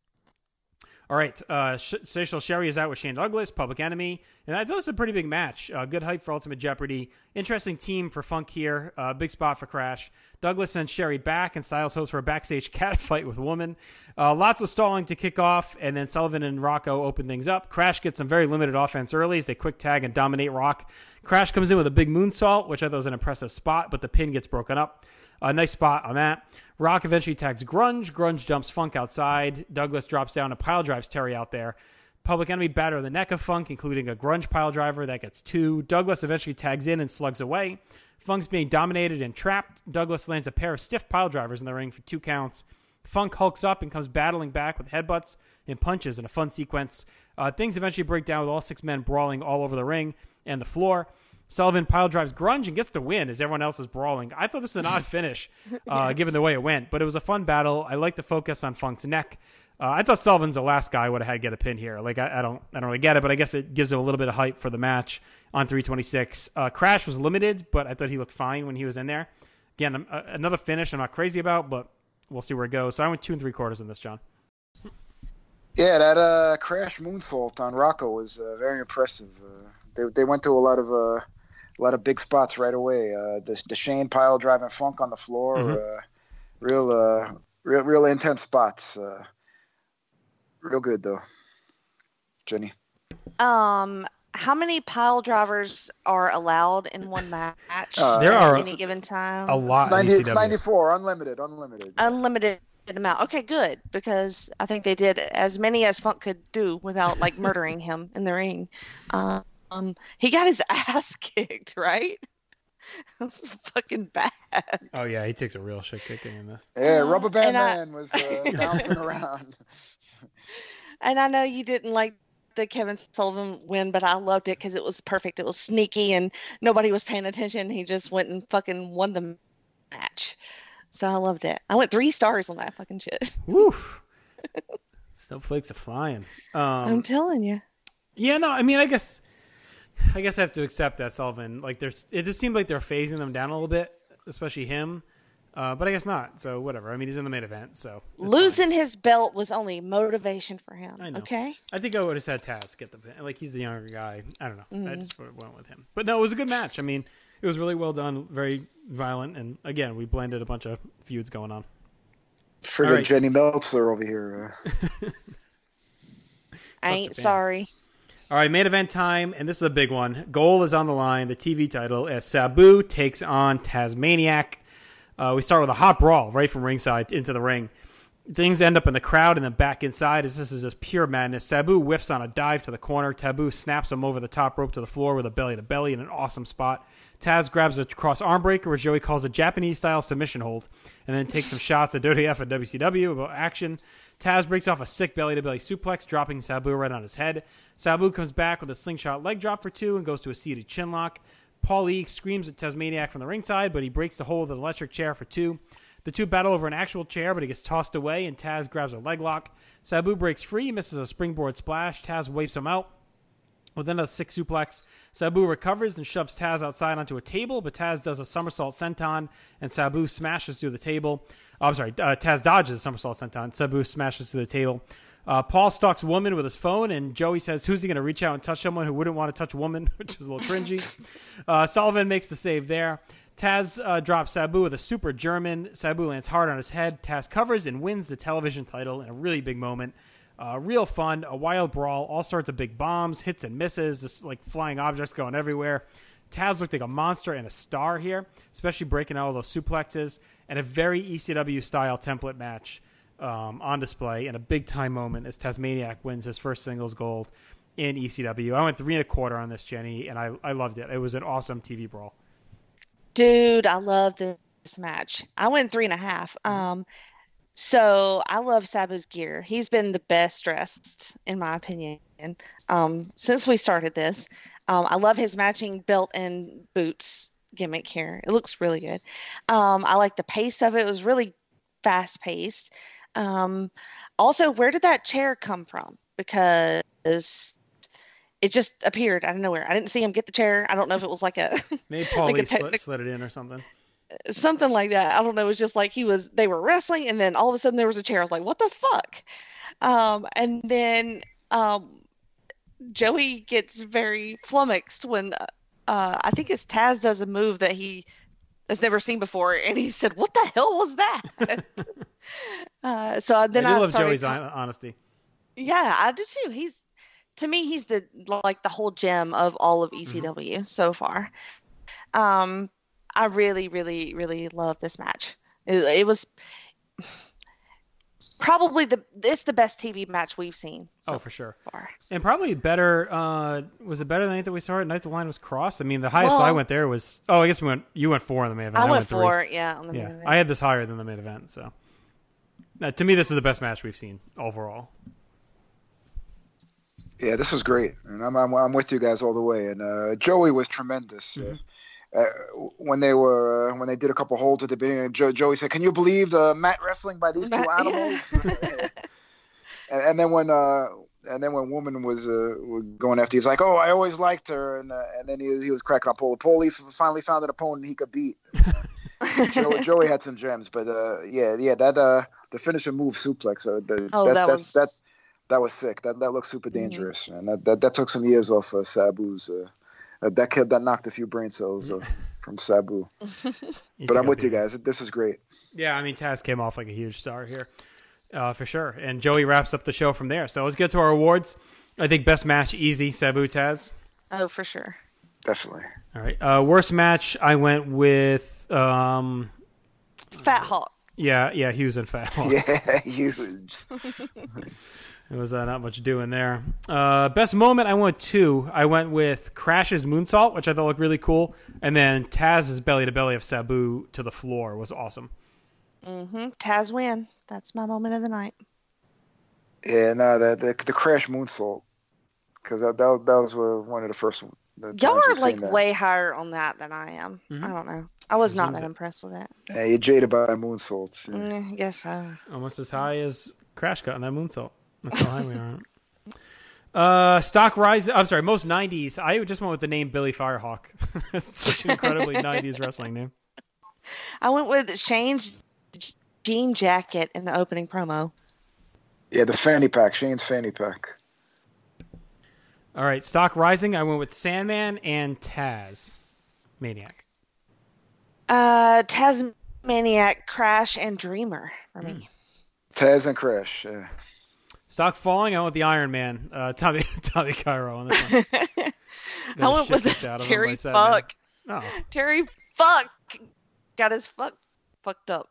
All right, Seychelles Sherry is out with Shane Douglas, Public Enemy, and I thought it was a pretty big match. Good hype for Ultimate Jeopardy. Interesting team for Funk here. Big spot for Crash. Douglas sends Sherry back, and Styles hopes for a backstage cat fight with Woman. Lots of stalling to kick off, and then Sullivan and Rocco open things up. Crash gets some very limited offense early as they quick tag and dominate Rock. Crash comes in with a big moonsault, which I thought was an impressive spot, but the pin gets broken up. A nice spot on that. Rock eventually tags Grunge. Grunge dumps Funk outside. Douglas drops down and pile drives Terry out there. Public Enemy batter the neck of Funk, including a Grunge pile driver. That gets 2. Douglas eventually tags in and slugs away. Funk's being dominated and trapped. Douglas lands a pair of stiff pile drivers in the ring for 2 counts. Funk hulks up and comes battling back with headbutts and punches in a fun sequence. Things eventually break down with all 6 men brawling all over the ring and the floor. Sullivan pile drives Grunge and gets the win as everyone else is brawling. I thought this was an odd finish, given the way it went, but it was a fun battle. I like the focus on Funk's neck. I thought Sullivan's the last guy would have had to get a pin here. Like I don't really get it, but I guess it gives him a little bit of hype for the match on 326. Crash was limited, but I thought he looked fine when he was in there. Again, another finish I'm not crazy about, but we'll see where it goes. So I went 2 3/4 in this, John. Yeah, that Crash moonsault on Rocco was very impressive. They went to a lot of big spots right away. The Shane pile driving Funk on the floor, real intense spots. Real good though, Jenny. How many pile drivers are allowed in one match? There are at any given time. A lot. It's 94, unlimited. Unlimited amount. Okay, good, because I think they did as many as Funk could do without like murdering him in the ring. He got his ass kicked, right? Fucking bad. Oh yeah, he takes a real shit kicking in this. Yeah, Rubber Band Man was bouncing around. And I know you didn't like the Kevin Sullivan win, but I loved it because it was perfect. It was sneaky and nobody was paying attention. He just went and fucking won the match. So I loved it. I went 3 stars on that fucking shit. Woo! Snowflakes are flying. I'm telling you. Yeah, no, I mean, I guess I have to accept that Sullivan, like, it just seemed like they're phasing them down a little bit, especially him. But I guess not. So whatever. I mean, he's in the main event, so it's Losing fine. his belt was only motivation for him. I know. Okay. I think I would have said Taz get the pin. Like, he's the younger guy. I don't know. Mm-hmm. I just went with him. But no, it was a good match. I mean, it was really well done, very violent, and again, we blended a bunch of feuds going on. Friggin' All right. Jenny Meltzer over here. I ain't sorry. All right, main event time, and this is a big one. Gold is on the line, the TV title, as Sabu takes on Tasmaniac. We start with a hot brawl right from ringside into the ring. Things end up in the crowd and then back inside as this is just pure madness. Sabu whiffs on a dive to the corner. Taboo snaps him over the top rope to the floor with a belly-to-belly in an awesome spot. Taz grabs a cross arm breaker, which Joey calls a Japanese-style submission hold, and then takes some shots at WWF and WCW about action. Taz breaks off a sick belly-to-belly suplex, dropping Sabu right on his head. Sabu comes back with a slingshot leg drop for 2 and goes to a seated chinlock. Paul Lee screams at Tasmaniac from the ringside, but he breaks the hold of an electric chair for 2. The two battle over an actual chair, but he gets tossed away, and Taz grabs a leg lock. Sabu breaks free, misses a springboard splash. Taz wipes him out. Within a 6 suplex, Sabu recovers and shoves Taz outside onto a table, but Taz does a somersault senton, and Sabu smashes through the table. Taz dodges a somersault senton. Sabu smashes through the table. Paul stalks Woman with his phone, and Joey says, who's he going to reach out and touch someone who wouldn't want to touch Woman, which was a little cringy. Sullivan makes the save there. Taz drops Sabu with a super German. Sabu lands hard on his head. Taz covers and wins the television title in a really big moment. Real fun, a wild brawl, all sorts of big bombs, hits and misses, just like flying objects going everywhere. Taz looked like a monster and a star here, especially breaking out all those suplexes, and a very ECW-style template match on display, and a big-time moment as Tasmaniac wins his first singles gold in ECW. I went 3 1/4 on this, Jenny, and I loved it. It was an awesome TV brawl. Dude, I love this match. I went 3.5. So I love Sabu's gear. He's been the best dressed, in my opinion, since we started this. I love his matching belt and boots gimmick here. It looks really good. I like the pace of it. It was really fast paced. Also, where did that chair come from? Because it just appeared out of nowhere. I didn't see him get the chair. I don't know if it was like a maybe Paulie slid it in or something. Something like that. I don't know. It was just like they were wrestling, and then all of a sudden there was a chair. I was like, what the fuck? And then Joey gets very flummoxed when I think it's Taz does a move that he has never seen before, and he said, what the hell was that? So then I love Joey's honesty. Yeah, I do too. To me, he's the whole gem of all of ECW so far. I really, really, really love this match. It was probably the best TV match we've seen. For sure. Far. And probably better. Was it better than anything we saw at Night the Line was crossed? I mean, the highest I went there was. I guess you went 4 on the main event. I went 4. 3. Yeah, on the main event. I had this higher than the main event. So, to me, this is the best match we've seen overall. Yeah, this was great, and I'm with you guys all the way. And Joey was tremendous. When they did a couple holds at the beginning, Joey said, "Can you believe the mat wrestling by these 2 animals?" and then when Woman was going after, he was like, "Oh, I always liked her," and then he was cracking up. Paulie finally found an opponent he could beat. Joey had some gems, but that the finishing move suplex. That was sick. That looked super dangerous, and that took some years off Sabu's. That kid that knocked a few brain cells from Sabu. But I'm with you guys. This is great. Yeah, I mean, Taz came off like a huge star here, for sure. And Joey wraps up the show from there. So let's get to our awards. I think best match, easy, Sabu Taz. Oh, for sure. Definitely. All right. Worst match, I went with Fat Hawk. Yeah, Hughes and Fat Hawk. Yeah, Hughes. There was not much doing there. Best moment, I went 2. I went with Crash's moonsault, which I thought looked really cool, and then Taz's belly-to-belly of Sabu to the floor was awesome. Taz win. That's my moment of the night. Yeah, no, the Crash moonsault, because that was one of the first ones. Y'all are like way higher on that than I am. I don't know. I was not that impressed with that. Yeah, you're jaded by moonsaults. Yeah. I guess so. Almost as high as Crash got in that moonsault. That's how high we are. Stock Rise. I'm sorry, most 90s. I just went with the name Billy Firehawk. That's such an incredibly 90s wrestling name. I went with Shane's jean jacket in the opening promo. Yeah, the fanny pack. Shane's fanny pack. All right, stock rising. I went with Sandman and Taz Maniac. Tasmaniac, Crash, and Dreamer for me. Taz and Crash. Yeah. Stock falling. I went with the Iron Man. Tommy Cairo on this one. I went with Terry Fuck. Oh. Terry Fuck got his fucked up.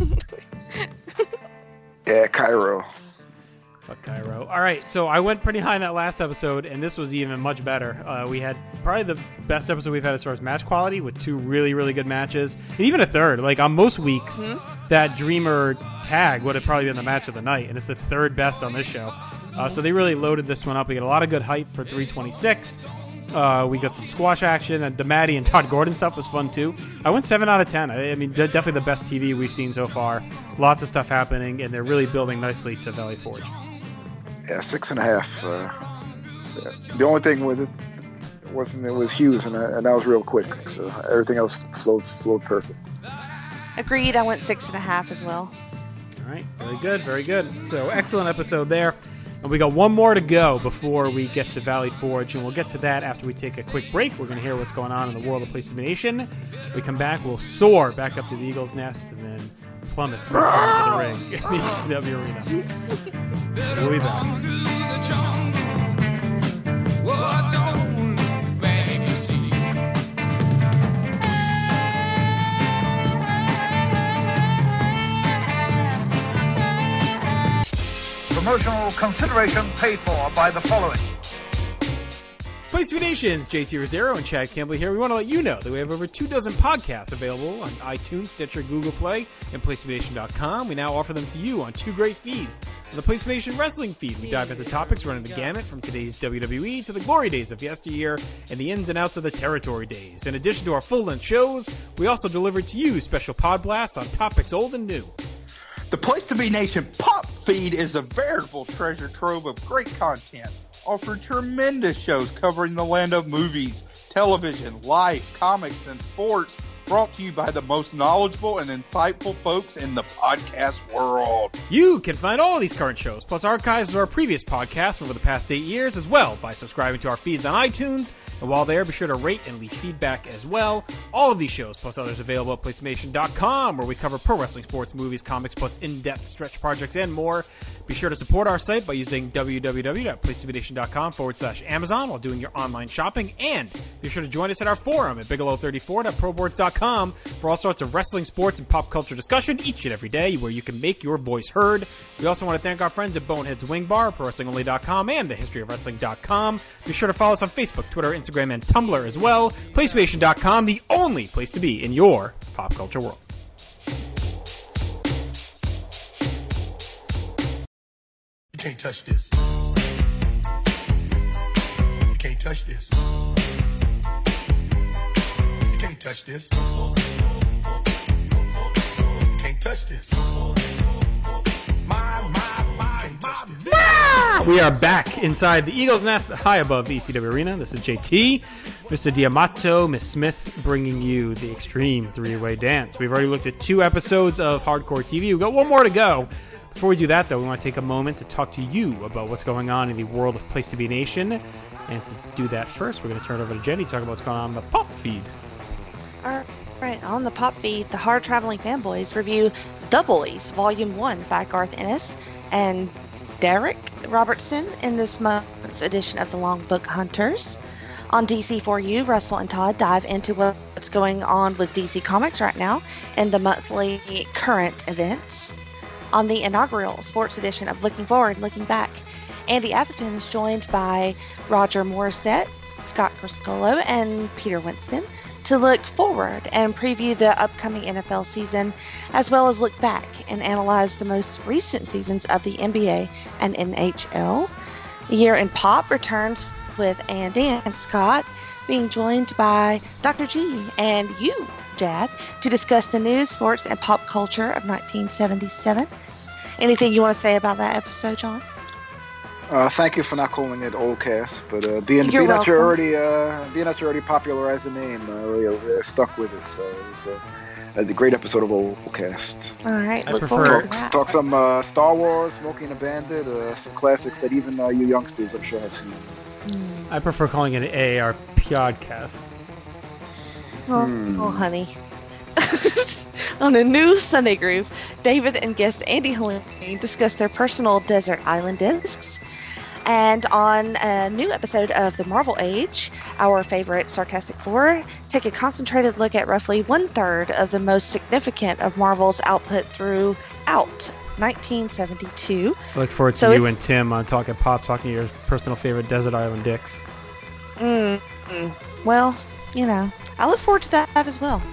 Yeah, Cairo. Fuck Cairo. All right, so I went pretty high in that last episode, and this was even much better. We had probably the best episode we've had as far as match quality, with 2 really, really good matches, and even a third. Like, on most weeks, that Dreamer tag would have probably been the match of the night, and it's the 3rd best on this show. So they really loaded this one up. We got a lot of good hype for 326. We got some squash action, and the Maddie and Todd Gordon stuff was fun too. I went 7 out of 10. I mean, definitely the best TV we've seen so far. Lots of stuff happening, and they're really building nicely to Valley Forge. Yeah, 6.5. Yeah. The only thing with it was Hughes, and that was real quick. So everything else flowed perfect. Agreed. I went 6.5 as well. All right, very good, very good. So excellent episode there. And we got one more to go before we get to Valley Forge, and we'll get to that after we take a quick break. We're going to hear what's going on in the world of Place to Be Nation. When we come back, we'll soar back up to the Eagle's Nest and then plummet back into the ring in the ECW arena. We'll be back. Promotional consideration paid for by the following. Place to Be Nations, JT Rosero and Chad Campbell here. We want to let you know that we have over 24 podcasts available on iTunes, Stitcher, Google Play, and PlaceToBeNation.com. We now offer them to you on 2 great feeds. On the Place to Be Nation wrestling feed, we dive into topics running the gamut from today's WWE to the glory days of yesteryear and the ins and outs of the territory days. In addition to our full-length shows, we also deliver to you special pod blasts on topics old and new. The Place to Be Nation pop feed is a veritable treasure trove of great content, offering tremendous shows covering the land of movies, television, life, comics, and sports, brought to you by the most knowledgeable and insightful folks in the podcast world. You can find all of these current shows, plus archives of our previous podcasts over the past 8 years as well, by subscribing to our feeds on iTunes. And while there, be sure to rate and leave feedback as well. All of these shows, plus others, available at PlaceToBeNation.com, where we cover pro wrestling, sports, movies, comics, plus in-depth stretch projects and more. Be sure to support our site by using www.placetobeNation.com/Amazon while doing your online shopping. And be sure to join us at our forum at Bigelow34.proboards.com for all sorts of wrestling, sports, and pop culture discussion each and every day, where you can make your voice heard. We also want to thank our friends at Boneheads Wing Bar, ProWrestlingOnly.com, and TheHistoryOfWrestling.com. Be sure to follow us on Facebook, Twitter, Instagram, and Tumblr as well. PlaceToBeNation.com, the only place to be in your pop culture world. You can't touch this. You can't touch this. You can't touch this. You can't touch this. We are back inside the Eagle's Nest, high above the ECW Arena. This is JT, Mr. Diamato, Miss Smith, bringing you the Extreme 3-Way Dance. We've already looked at 2 episodes of Hardcore TV. We've got one more to go. Before we do that, though, we want to take a moment to talk to you about what's going on in the world of Place to Be Nation. And to do that first, we're going to turn it over to Jenny to talk about what's going on in the Pop feed. All right, on the Pop feed, the Hard Traveling Fanboys review The Bullies, Volume 1 by Garth Ennis and Derek Robertson in this month's edition of the Long Book Hunters. On DC4U, Russell and Todd dive into what's going on with DC Comics right now and the monthly current events. On the inaugural sports edition of Looking Forward, Looking Back, Andy Atherton is joined by Roger Morissette, Scott Criscolo, and Peter Winston to look forward and preview the upcoming NFL season, as well as look back and analyze the most recent seasons of the NBA and NHL. The Year in Pop returns with Andy and Scott being joined by Dr. G and you, Dad, to discuss the news, sports, and pop culture of 1977. Anything you want to say about that episode, John? Thank you for not calling it Old Cast, but being that you already popularized the name, really stuck with it. So a great episode of Oldcast. All right, I look prefer- forward to that. Talk some Star Wars, Smokey and the Bandit, some classics that even you youngsters, I'm sure, have seen. I prefer calling it an AAR podcast. Oh, honey. On a new Sunday Groove, David and guest Andy Helene discuss their personal Desert Island discs. And on a new episode of The Marvel Age, our favorite Sarcastic Four take a concentrated look at roughly 1/3 of the most significant of Marvel's output throughout 1972. I look forward to So you it's- and Tim on Talking Pop, talking your personal favorite Desert Island dicks. Well, you know, I look forward to that as well.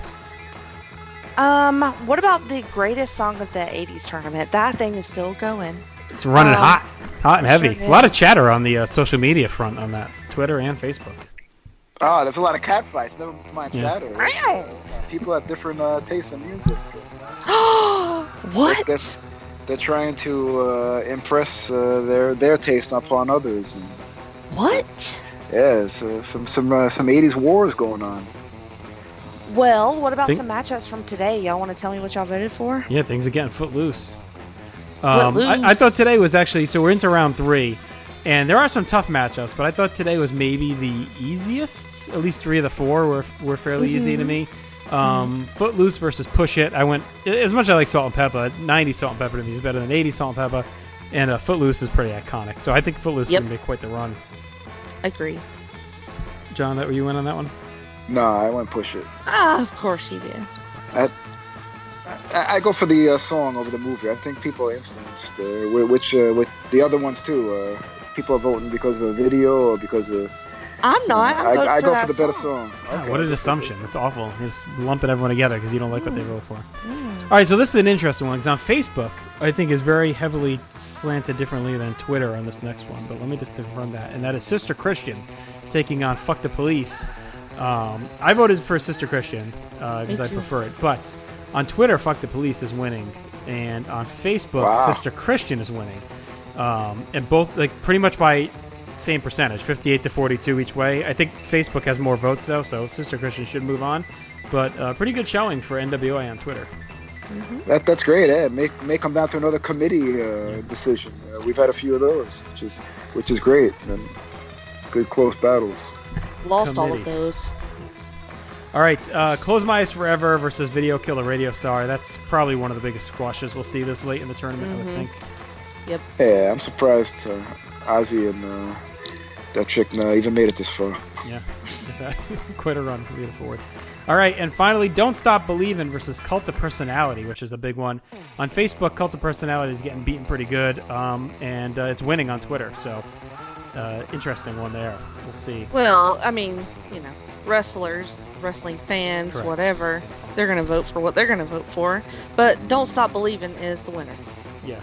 What about the greatest song of the 80s tournament? That thing is still going. It's running hot and heavy. sure A lot of chatter on the social media front on that, Twitter and Facebook. Oh, there's a lot of cat fights. Never mind Yeah. chatter. People have different tastes in music. What? Guess they're trying to impress their taste upon others. And, What? yeah, so some 80s wars going on. Well, what about Think- some matchups from today? Y'all want to tell me what y'all voted for? Yeah, things are getting footloose. Footloose. I thought today was actually, so we're into round 3, and there are some tough matchups, but I thought today was maybe the easiest. At least 3 of the 4 were fairly easy to me. Footloose versus Push It. I went, as much as I like Salt and Pepper, 90s Salt and Pepper to me is better than 80s Salt and Pepper, and Footloose is pretty iconic. So I think Footloose Yep. is going to be quite the run. Agree. John, that were you in on that one? Nah, I went Push It. Of course you did. I go for the song over the movie. I think people are influenced, with the other ones too. People are voting because of the video or because of. I'm not. I'm voting I for go that for the better song. song. God, Okay, what I an go for assumption. this. It's awful. You're just lumping everyone together because you don't like what they vote for. All right, so this is an interesting one because on Facebook, I think is very heavily slanted differently than Twitter on this next one. But let me just run that. And that is Sister Christian taking on Fuck the Police. I voted for Sister Christian because I too. prefer it. But on Twitter, Fuck the Police is winning. And on Facebook, Wow. Sister Christian is winning. And both, like, pretty much by same percentage, 58 to 42 each way. I think Facebook has more votes, though, so Sister Christian should move on. But pretty good showing for NWA on Twitter. That's great. May come down to another committee decision. We've had a few of those, which is great. And it's good close battles. Lost all of Committee. those. All right, Close My Eyes Forever versus Video Killer Radio Star. That's probably one of the biggest squashes we'll see this late in the tournament, I would think. Yep. Yeah, I'm surprised Ozzy and that chick even made it this far. Yeah, quite a run moving forward. All right, and finally, Don't Stop Believin' versus Cult of Personality, which is the big one. On Facebook, Cult of Personality is getting beaten pretty good, and it's winning on Twitter. So, interesting one there. We'll see. Well, I mean, you know, wrestlers, wrestling fans, Correct. whatever, they're going to vote for what they're going to vote for. But Don't Stop Believing is the winner. Yeah.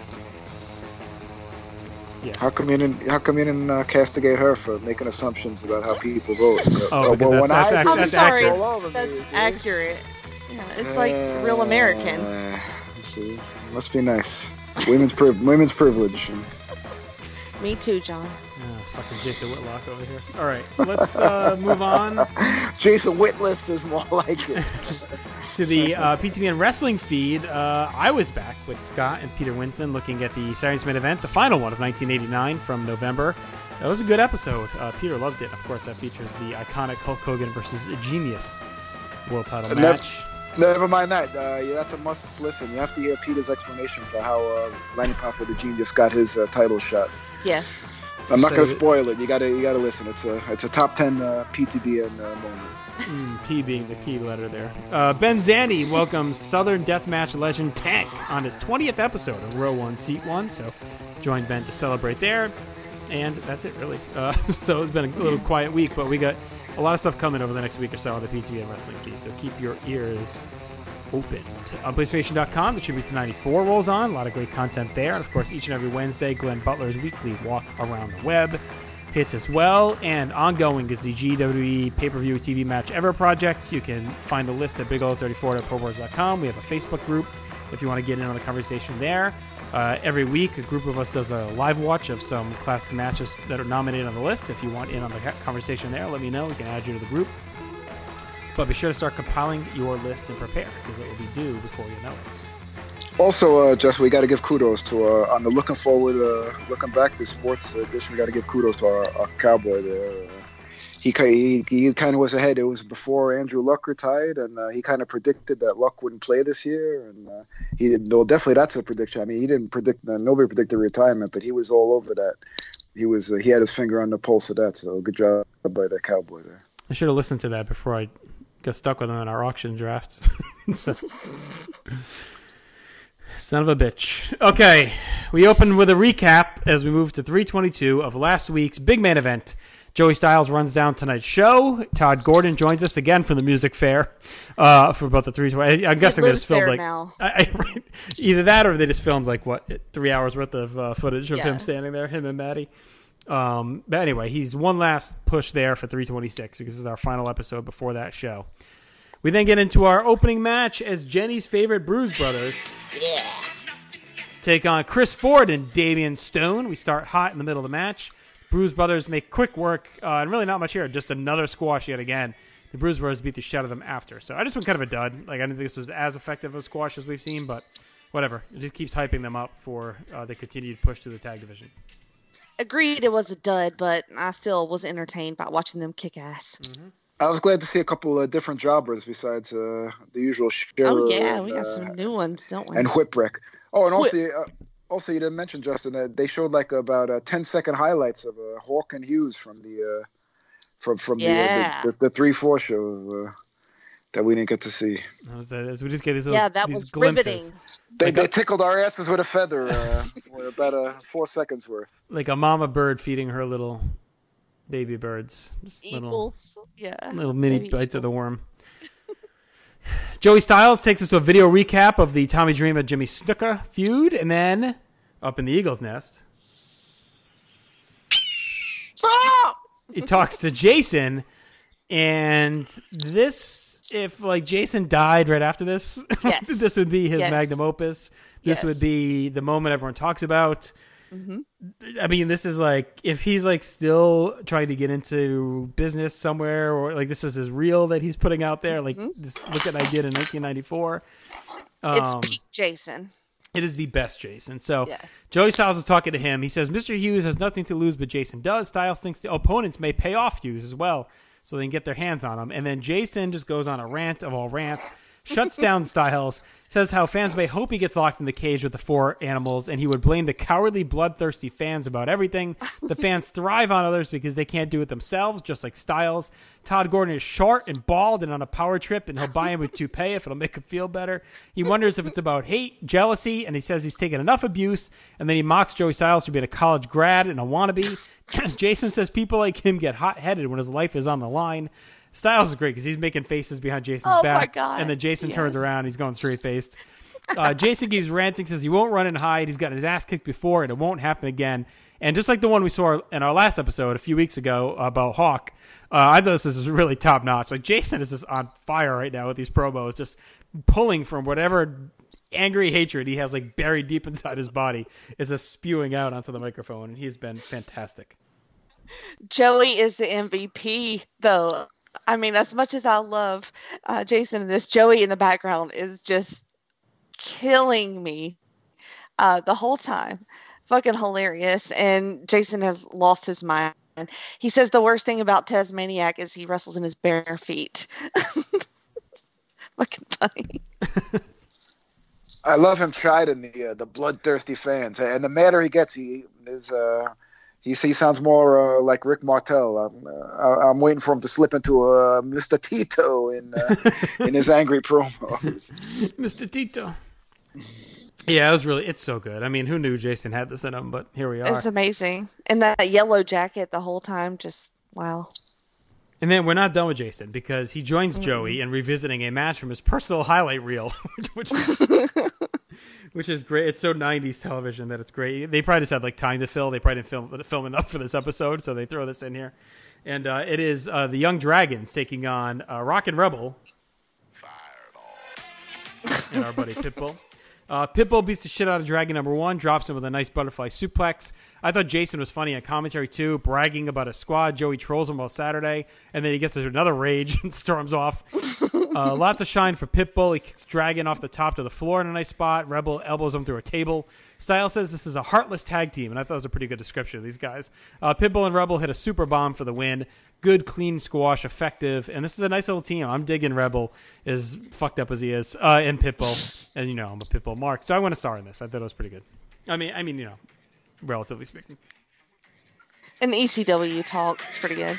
How come you didn't castigate her for making assumptions about how people vote? Oh, because when that's I ac- do, I'm that's sorry, accurate. all over me, that's see? accurate. Yeah, it's like real American. See, must be nice. Women's privilege. Me too, John. Fucking Jason Whitlock over here. All right, let's move on Jason Whitless is more like it. to the PTBN Wrestling feed. I was back with Scott and Peter Winton looking at the Saturday Night event, the final one of 1989 from November. That was a good episode. Peter loved it. Of course, that features the iconic Hulk Hogan versus Genius world title match. Never mind that. That's a must listen. You have to hear Peter's explanation for how Lanny Poffo the Genius got his title shot. Yes. I'm not going to spoil it. You gotta listen. It's a top 10 PTBN moment. P being the key letter there. Ben Zanny welcomes Southern Deathmatch legend Tank on his 20th episode of Row 1, Seat 1. So join Ben to celebrate there. And that's it, really. So it's been a little quiet week, but we got a lot of stuff coming over the next week or so on the PTBN Wrestling feed. So keep your ears open. On PlayStation.com, the Tribute to 94 rolls on. A lot of great content there. And of course, each and every Wednesday, Glenn Butler's weekly walk around the web hits as well. And ongoing is the GWE pay-per-view TV match ever project. You can find the list at bigolo34.prowars.com. We have a Facebook group if you want to get in on the conversation there. Every week, a group of us does a live watch of some classic matches that are nominated on the list. If you want in on the conversation there, let me know. We can add you to the group. But be sure to start compiling your list and prepare, because it will be due before you know it. Also, Jess, we got to give kudos to on the looking back to sports edition. We got to give kudos to our cowboy there. He kind of was ahead. It was before Andrew Luck retired, and he kind of predicted that Luck wouldn't play this year. And definitely that's a prediction. I mean, he didn't predict. Nobody predicted retirement, but he was all over that. He had his finger on the pulse of that. So good job by the cowboy there. I should have listened to that before I got stuck with him in our auction draft. Son of a bitch. Okay, we open with a recap as we move to 322 of last week's big main event. Joey Styles runs down tonight's show. Todd Gordon joins us again from the music fair for about the 320. I'm guessing they just filmed either that or they just filmed 3 hours worth of footage of him standing there, him and Maddie. But anyway, he's one last push there for 326 because this is our final episode before that show. We then get into our opening match as Jenny's favorite Bruise Brothers take on Chris Ford and Damian Stone. We start hot in the middle of the match. Bruise Brothers make quick work, and really not much here. Just another squash yet again. The Bruise Brothers beat the shit out of them after. So I just went kind of a dud. I didn't think this was as effective a squash as we've seen, but whatever. It just keeps hyping them up for the continued push to the tag division. Agreed, it was a dud, but I still was entertained by watching them kick ass. Mm-hmm. I was glad to see a couple of different jobbers besides the usual Scherer. Oh, yeah, we got some new ones, don't we? And Whipwreck. Oh, and also you didn't mention, Justin, that they showed about 10-second highlights of Hawk and Hughes from the 3-4 show that we didn't get to see. As we just get these little, that these was glimpses. riveting. They tickled our asses with a feather, about 4 seconds worth. Like a mama bird feeding her little baby birds. Just Eagles, little mini bites of the worm. Joey Styles takes us to a video recap of the Tommy Dreamer Jimmy Snuka feud, and then up in the Eagle's nest, he talks to Jason, and this, if Jason died right after this, this would be his magnum opus. This would be the moment everyone talks about. Mm-hmm. I mean, this is if he's still trying to get into business somewhere, or this is his reel that he's putting out there. This, look what I did in 1994. It's peak Jason. It is the best Jason. So Joey Styles is talking to him. He says, Mr. Hughes has nothing to lose, but Jason does. Styles thinks the opponents may pay off Hughes as well, so they can get their hands on him. And then Jason just goes on a rant of all rants, shuts down Styles, says how fans may hope he gets locked in the cage with the 4 animals, and he would blame the cowardly, bloodthirsty fans about everything. The fans thrive on others because they can't do it themselves, just like Styles. Todd Gordon is short and bald and on a power trip, and he'll buy him a toupee if it'll make him feel better. He wonders if it's about hate, jealousy, and he says he's taken enough abuse, and then he mocks Joey Styles for being a college grad and a wannabe. Jason says people like him get hot-headed when his life is on the line. Styles is great because he's making faces behind Jason's back, and then Jason turns around. He's going straight-faced. Jason keeps ranting, says he won't run and hide. He's gotten his ass kicked before, and it won't happen again. And just like the one we saw in our last episode a few weeks ago about Hawk, I thought this was really top-notch. Jason is just on fire right now with these promos, just pulling from whatever angry hatred he has buried deep inside his body is just spewing out onto the microphone, and he's been fantastic. Joey is the MVP, though. I mean, as much as I love Jason in this, Joey in the background is just killing me the whole time. Fucking hilarious. And Jason has lost his mind. He says the worst thing about Tasmaniac is he wrestles in his bare feet. Fucking funny. I love him chiding the bloodthirsty fans. And the madder he gets, he sounds more like Rick Martel. I'm waiting for him to slip into Mr. Tito in his angry promos. Mr. Tito. Yeah, it's so good. I mean, who knew Jason had this in him, but here we are. It's amazing. And that yellow jacket the whole time, just wow. And then we're not done with Jason because he joins Joey in revisiting a match from his personal highlight reel, which is great. It's so 90s television that it's great. They probably just had time to fill. They probably didn't film enough for this episode, so they throw this in here. And it is the Young Dragons taking on Rockin' Rebel and our buddy Pitbull. Pitbull beats the shit out of Dragon number 1, drops him with a nice butterfly suplex. I thought Jason was funny on commentary too, bragging about his squad. Joey trolls him all Saturday, and then he gets into another rage and storms off. Lots of shine for Pitbull. He kicks Dragon off the top to the floor in a nice spot. Rebel elbows him through a table. Styles says this is a heartless tag team, and I thought it was a pretty good description of these guys. Pitbull and Rebel hit a super bomb for the win. Good, clean squash, effective, and this is a nice little team. I'm digging Rebel, as fucked up as he is, and Pitbull. And, you know, I'm a Pitbull mark, so I want to star in this. I thought it was pretty good. I mean, you know, relatively speaking. And ECW talk, it's pretty good.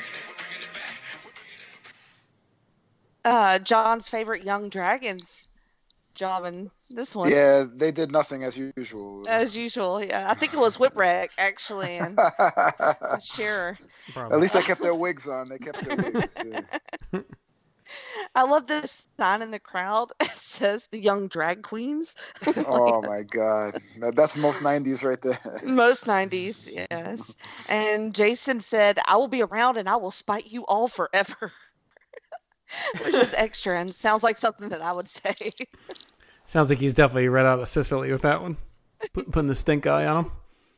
John's favorite Young Dragons job in this one. Yeah, they did nothing as usual. As usual, yeah. I think it was Whipwreck, actually, and Scherer. At least they kept their wigs on. They kept their wigs. Yeah. I love this sign in the crowd. It says the Young Drag Queens. Oh, my God. That's most 90s right there. Most 90s, yes. And Jason said, I will be around and I will spite you all forever. Which is extra and sounds like something that I would say. Sounds like he's definitely read out of Sicily with that one. Putting the stink eye on him.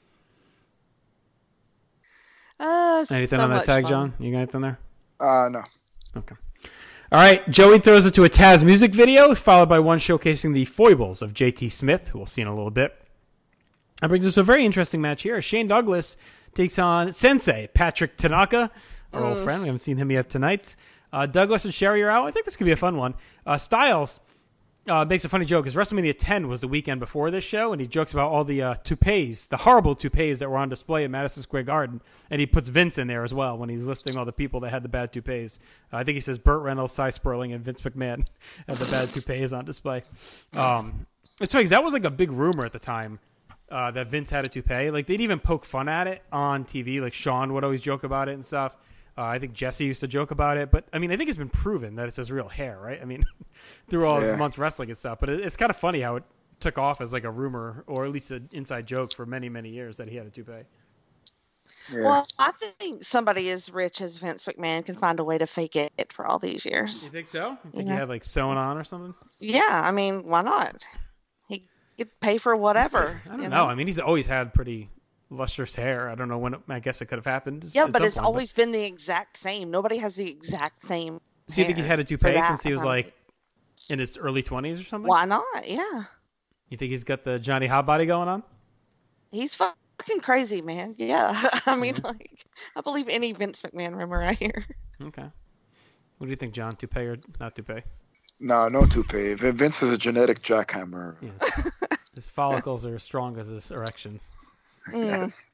Anything so on that tag, fun. John? You got anything there? No. Okay. All right. Joey throws it to a Taz music video, followed by one showcasing the foibles of JT Smith, who we'll see in a little bit. That brings us to a very interesting match here. Shane Douglas takes on Sensei Patrick Tanaka, our old friend. We haven't seen him yet tonight. Douglas and Sherry are out. I think this could be a fun one. Styles makes a funny joke because WrestleMania 10 was the weekend before this show, and he jokes about all the toupees, the horrible toupees that were on display at Madison Square Garden, and he puts Vince in there as well when he's listing all the people that had the bad toupees. I think he says Burt Reynolds, Cy Sperling, and Vince McMahon had the bad toupees on display. It's funny because that was like a big rumor at the time that Vince had a toupee. Like they'd even poke fun at it on TV. Like Sean would always joke about it and stuff. I think Jesse used to joke about it, but I mean, I think it's been proven that it's his real hair, right? I mean, through all his months wrestling and stuff, but it's kind of funny how it took off as like a rumor or at least an inside joke for many, many years that he had a toupee. Yeah. Well, I think somebody as rich as Vince McMahon can find a way to fake it for all these years. You think so? You think he had like sewn on or something? Yeah, I mean, why not? He could pay for whatever. I don't know. I mean, he's always had pretty lustrous hair. I don't know when. I guess it could have happened. Yeah, but it's always been the exact same. Nobody has the exact same. So you think he had a toupee since he was like in his early 20s or something? Why not? Yeah. You think he's got the Johnny Hot body going on? He's fucking crazy, man. Yeah. I mean, like, I believe any Vince McMahon rumor I hear. Okay. What do you think, John? Toupee or not toupee? No toupee. Vince is a genetic jackhammer. Yeah. His follicles are as strong as his erections. Yes.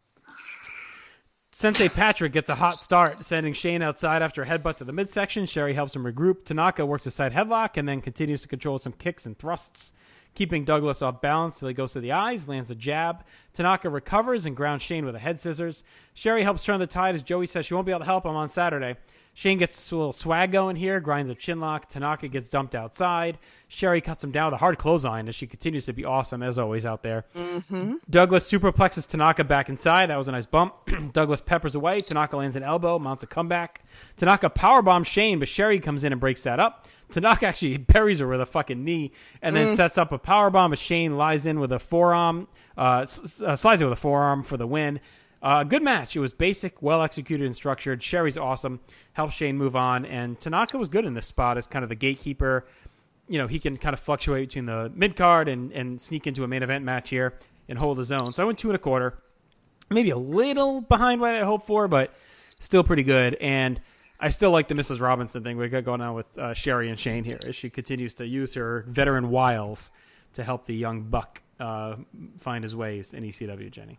Sensei Patrick gets a hot start, sending Shane outside after a headbutt to the midsection. Sherry helps him regroup. Tanaka works a side headlock and then continues to control some kicks and thrusts, keeping Douglas off balance till he goes to the eyes, lands a jab. Tanaka recovers and grounds Shane with a head scissors. Sherry helps turn the tide as Joey says she won't be able to help him on Saturday. Shane gets a little swag going here, grinds a chin lock. Tanaka gets dumped outside. Sherry cuts him down with a hard clothesline as she continues to be awesome, as always, out there. Mm-hmm. Douglas superplexes Tanaka back inside. That was a nice bump. Douglas peppers away. Tanaka lands an elbow, mounts a comeback. Tanaka powerbombs Shane, but Sherry comes in and breaks that up. Tanaka actually buries her with a fucking knee and then sets up a powerbomb as Shane lies in with a forearm, slides in with a forearm for the win. Good match. It was basic, well-executed and structured. Sherry's awesome. Helps Shane move on. And Tanaka was good in this spot as kind of the gatekeeper. You know, he can kind of fluctuate between the mid-card and sneak into a main event match here and hold his own. So I went 2 1/4. Maybe a little behind what I hoped for, but still pretty good. And I still like the Mrs. Robinson thing we got going on with Sherry and Shane here as she continues to use her veteran wiles to help the young buck find his ways in ECW, Jenny.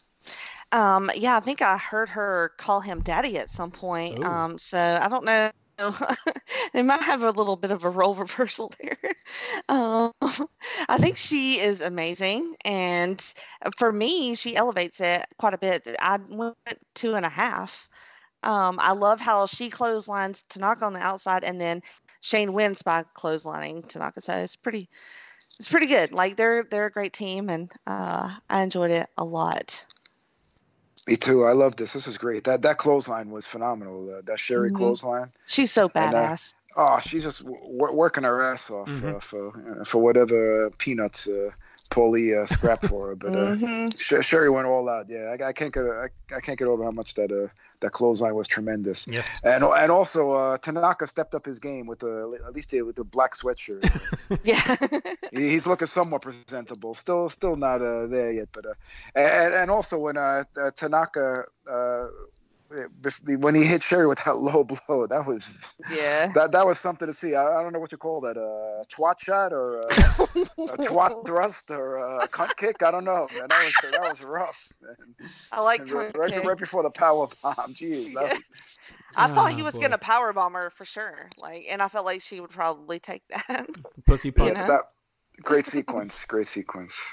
Yeah, I think I heard her call him daddy at some point. So I don't know. They might have a little bit of a role reversal there. I think she is amazing. And for me, she elevates it quite a bit. I went 2.5. I love how she clotheslines Tanaka on the outside and then Shane wins by clotheslining Tanaka. So it's pretty good. Like they're a great team and I enjoyed it a lot. Me too. I love this. This is great. That clothesline was phenomenal. That Sherry clothesline. She's so badass. Oh, she's just working her ass off for whatever peanuts Paulie scrapped for her. But Sherry went all out. Yeah, I can't get over how much that clothesline was tremendous. Yes. And also Tanaka stepped up his game with at least with the black sweatshirt. Yeah. He's looking somewhat presentable. Still not there yet. But and also when Tanaka. When he hit Sherry with that low blow, that was that was something to see. I don't know what you call that, twat shot or a twat thrust or a cunt kick. I don't know, man. That was rough, man. I like right before the power bomb. Jeez, I thought he was gonna power bomb her for sure. And I felt like she would probably take that. Pussy punch. That great sequence. Great sequence.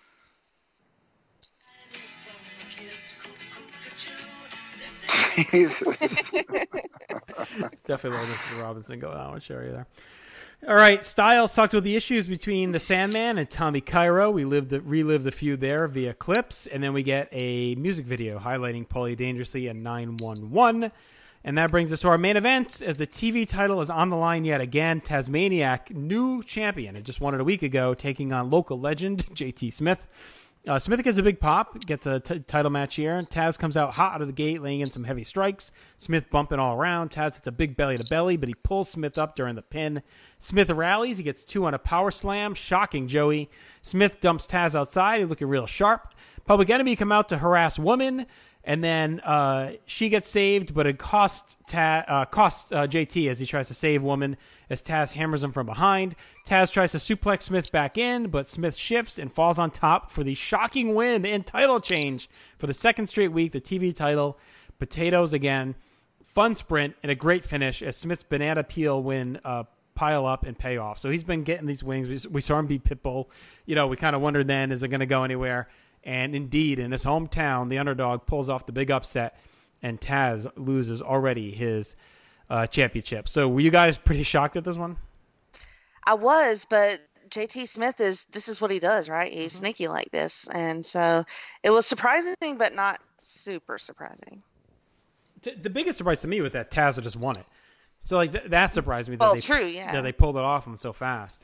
Definitely love Mr. Robinson going on with Sherry there. All right, Styles talked about the issues between the Sandman and Tommy Cairo. We relive the feud there via clips, and then we get a music video highlighting Paulie Dangerously and 911. And that brings us to our main event, as the TV title is on the line yet again. Tasmaniac, new champion, had just won it a week ago, taking on local legend JT Smith. Smith gets a big pop, gets a title match here. Taz comes out hot out of the gate, laying in some heavy strikes. Smith bumping all around. Taz hits a big belly-to-belly, but he pulls Smith up during the pin. Smith rallies. He gets 2 on a power slam, shocking Joey. Smith dumps Taz outside. He's looking real sharp. Public Enemy come out to harass Woman, and then she gets saved, but it costs JT as he tries to save Woman as Taz hammers him from behind. Taz tries to suplex Smith back in, but Smith shifts and falls on top for the shocking win and title change for the second straight week. The TV title, potatoes again, fun sprint, and a great finish as Smith's banana peel win pile up and pay off. So he's been getting these wins. We saw him beat Pitbull. We kind of wondered then, is it going to go anywhere? And indeed, in his hometown, the underdog pulls off the big upset, and Taz loses already his championship. So were you guys pretty shocked at this one? I was, but JT Smith this is what he does, right? He's sneaky like this. And so it was surprising, but not super surprising. The biggest surprise to me was that Taz had just won it. So that surprised me. That they pulled it off him so fast.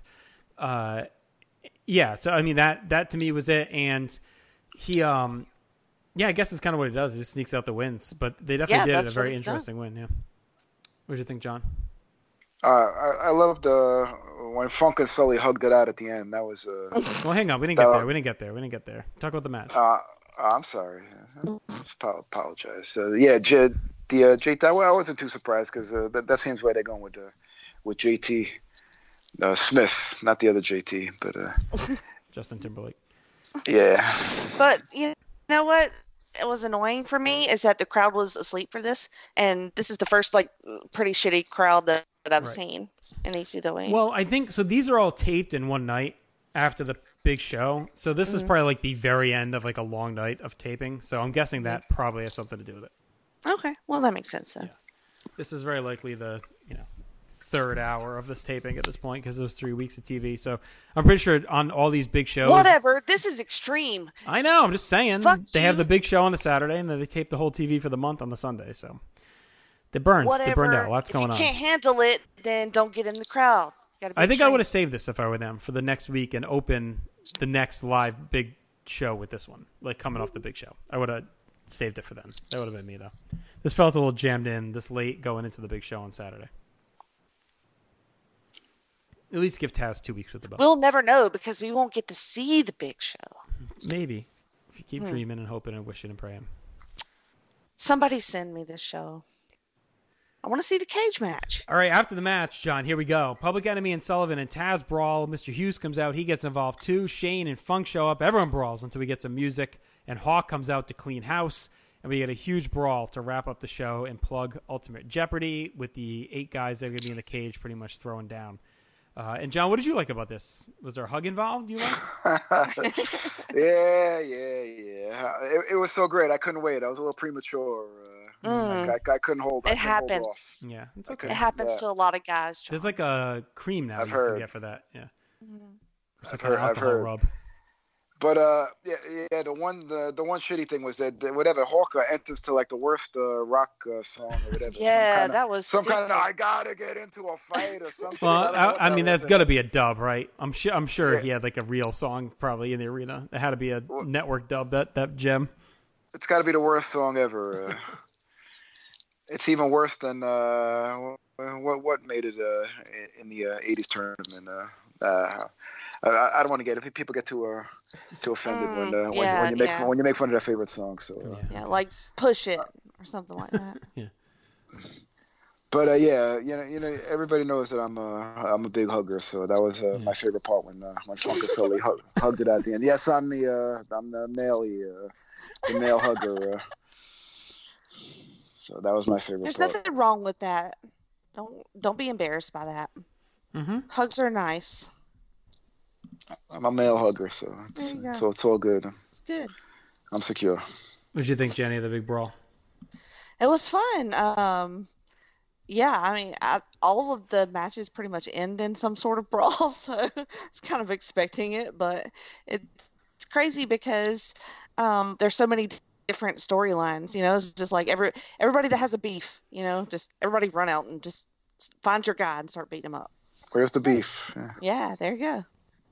Yeah, so I mean that to me was it. And he, I guess it's kind of what he does. He just sneaks out the wins. But they definitely did a very interesting win, yeah. What did you think, John? I loved when Funk and Sully hugged it out at the end. That was well, hang on, we didn't get there. Talk about the match. I'm sorry. Apologize. JT. I wasn't too surprised because that seems where they're going with JT Smith, not the other JT, but Justin Timberlake. Yeah. But you know what? It was annoying for me is that the crowd was asleep for this, and this is the first pretty shitty crowd that I've seen in ECW. Well, I think so. These are all taped in one night after the big show, so this is probably the very end of a long night of taping. So I'm guessing that probably has something to do with it. Okay, well that makes sense then. Yeah. This is very likely the third hour of this taping at this point because it was 3 weeks of TV. So I'm pretty sure on all these big shows. Whatever. This is extreme. I know. I'm just saying. They have the big show on the Saturday and then they tape the whole TV for the month on the Sunday. So they burned. Whatever. They burned out. Lots going on. If you can't handle it, then don't get in the crowd. I think I would have saved this if I were them for the next week and open the next live big show with this one, coming off the big show. I would have saved it for them. That would have been me though. This felt a little jammed in this late going into the big show on Saturday. At least give Taz 2 weeks with the belt. We'll never know because we won't get to see the big show. Maybe. If you keep dreaming and hoping and wishing and praying. Somebody send me this show. I want to see the cage match. All right, after the match, John, here we go. Public Enemy and Sullivan and Taz brawl. Mr. Hughes comes out. He gets involved too. Shane and Funk show up. Everyone brawls until we get some music. And Hawk comes out to clean house. And we get a huge brawl to wrap up the show and plug Ultimate Jeopardy with the 8 guys that are going to be in the cage pretty much throwing down. And John, what did you like about this? Was there a hug involved you liked? Yeah. It was so great. I couldn't wait. I was a little premature. I couldn't hold it. It happens. Hold off. Yeah, it's okay. It happens to a lot of guys, John. There's a cream now you can get for that. Yeah. It's I've heard. rub. But yeah, the one shitty thing was that whatever Hawker enters to like the worst rock song or whatever. Yeah, that was some kind of I gotta get into a fight or something. Well, I mean that's got to be a dub, right? I'm sure he had like a real song probably in the arena. It had to be a network dub. That gem. It's got to be the worst song ever. It's even worse than what made it in the '80s tournament. I don't want to get it. People get too offended when you make fun of their favorite song. So yeah, like Push It or something like that. Yeah. But yeah, you know, everybody knows that I'm a big hugger. So that was my favorite part when Funk and Sully hugged it at the end. Yes, I'm the male hugger. So that was my favorite. There's part. nothing wrong with that. Don't be embarrassed by that. Mm-hmm. Hugs are nice. I'm a male hugger, so it's all good. It's good. I'm secure. What did you think, Jenny, of the big brawl? It was fun. Yeah, I mean, all of the matches pretty much end in some sort of brawl, so I was kind of expecting it, but it's crazy because there's so many different storylines. You know, it's just like everybody that has a beef. You know, just everybody run out and just find your guy and start beating him up. Where's the beef? Yeah, there you go.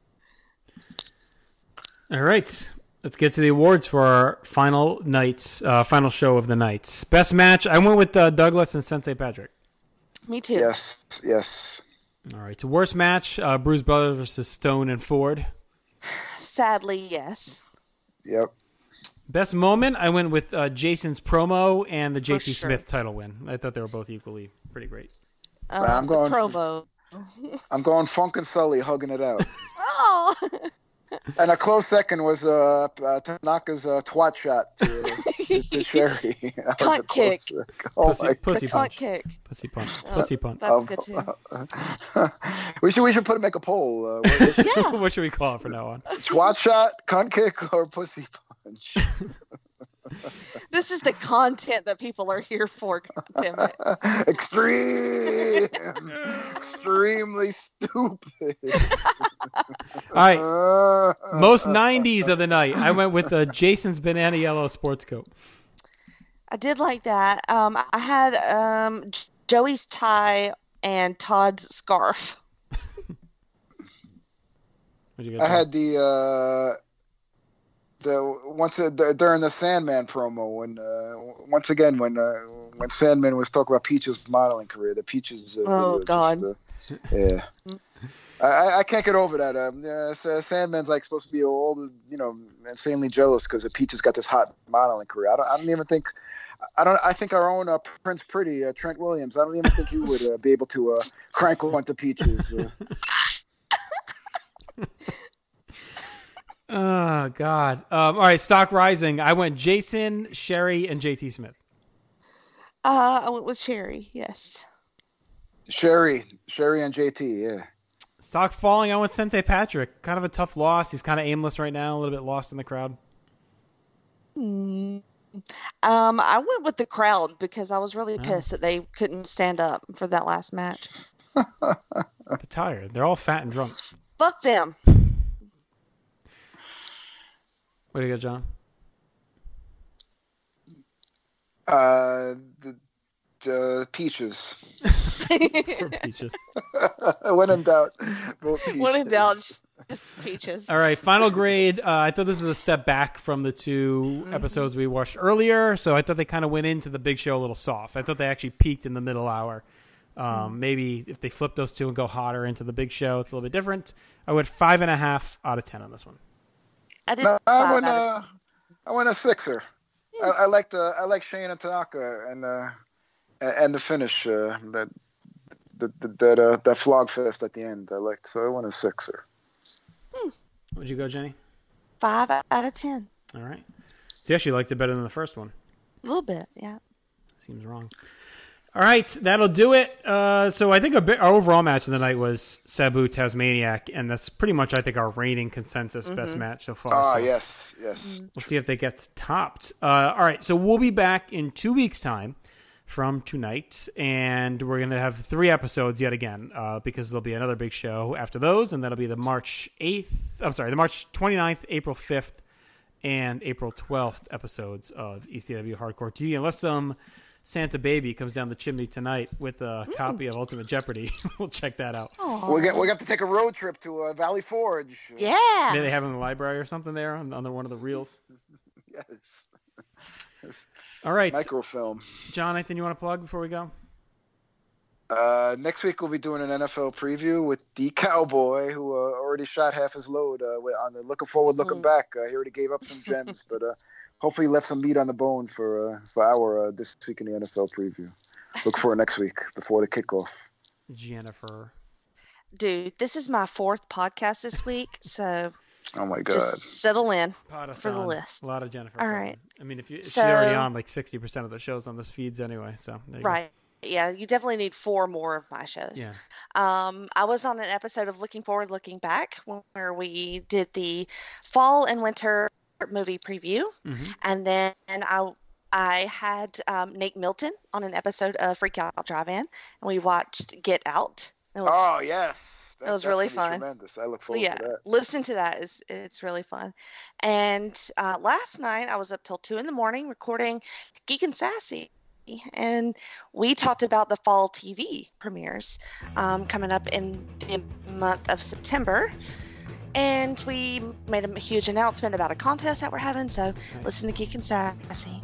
All right, let's get to the awards for our final show of the nights. Best match, I went with Douglas and Sensei Patrick. Me too. Yes. All right, so worst match, Bruise Brothers versus Stone and Ford. Sadly, yes. Yep. Best moment, I went with Jason's promo and the JT Smith title win. I thought they were both equally pretty great. I'm going promo. I'm going Funk and Sully hugging it out. Oh. And a close second was Tanaka's twat shot to Sherry. Cunt kick. Pussy punch. Cunt kick. Pussy punch. Pussy punch. That's good too. We should make a poll. What should we call it from now on? Twat shot, cunt kick, or pussy punch? This is the content that people are here for. Damn it. Extremely stupid. All right. Most 90s of the night. I went with Jason's Banana Yellow sports coat. I did like that. I had Joey's tie and Todd's scarf. I had during the Sandman promo when Sandman was talking about Peach's modeling career, the Peach's God. Yeah. I can't get over that. Sandman's like supposed to be all insanely jealous because Peach has got this hot modeling career. I don't even think. I think our own Prince Pretty, Trent Williams. I don't even think he would be able to crank one to Peaches. Oh God! All right, Stock Rising. I went Jason, Sherry, and JT Smith. I went with Sherry. Yes. Sherry, and JT. Yeah. Stock Falling. I went Sensei Patrick. Kind of a tough loss. He's kind of aimless right now. A little bit lost in the crowd. I went with the crowd because I was really pissed that they couldn't stand up for that last match. They're tired. They're all fat and drunk. Fuck them. What do you got, John? The Peaches. Peaches. When in doubt, just Peaches. All right, final grade. I thought this was a step back from the two episodes we watched earlier, so I thought they kind of went into the big show a little soft. I thought they actually peaked in the middle hour. Maybe if they flip those two and go hotter into the big show, it's a little bit different. I went 5.5 out of 10 on this one. I went a 6er. Yeah. I like Shane and Tanaka and the finish that flog fest at the end. I liked, so I went a 6er. What'd you go, Jenny? 5 out of 10. All right. So you actually liked it better than the first one. A little bit, yeah. Seems wrong. All right, that'll do it. So I think our overall match of the night was Sabu Tasmaniac, and that's pretty much, I think, our reigning consensus best match so far. Yes. We'll see if they get topped. All right, so we'll be back in 2 weeks' time. from tonight, and we're going to have 3 episodes yet again, because there'll be another big show after those, and that'll be the March 29th, April 5th, and April 12th episodes of ECW Hardcore TV, unless some Santa baby comes down the chimney tonight with a copy of Ultimate Jeopardy. We'll check that out. We got to take a road trip to Valley Forge. Yeah. Maybe they have it in the library or something there on one of the reels. Yes. All right. Microfilm. John, anything you want to plug before we go? Next week we'll be doing an NFL preview with the Cowboy, who already shot half his load on the looking forward, looking back. He already gave up some gems, but hopefully left some meat on the bone for our This Week in the NFL preview. Look for it next week before the kickoff. Jennifer. Dude, this is my 4th podcast this week, so oh my God, just settle in Potathon. for the list. A lot of Jennifer. All right. I mean, she's already on like 60% of the shows on this feeds anyway, so there you right. go. Yeah, you definitely need 4 more of my shows. Yeah. I was on an episode of Looking Forward, Looking Back, where we did the fall and winter movie preview, and then I had Nate Milton on an episode of Freak Out Drive-In, and we watched Get Out. Oh yes, it was really fun. Tremendous. I look forward to that. Listen to that. It's really fun. And last night I was up till 2 a.m. recording Geek and Sassy. And we talked about the fall TV premieres coming up in the month of September. And we made a huge announcement about a contest that we're having. So listen to Geek and Sassy.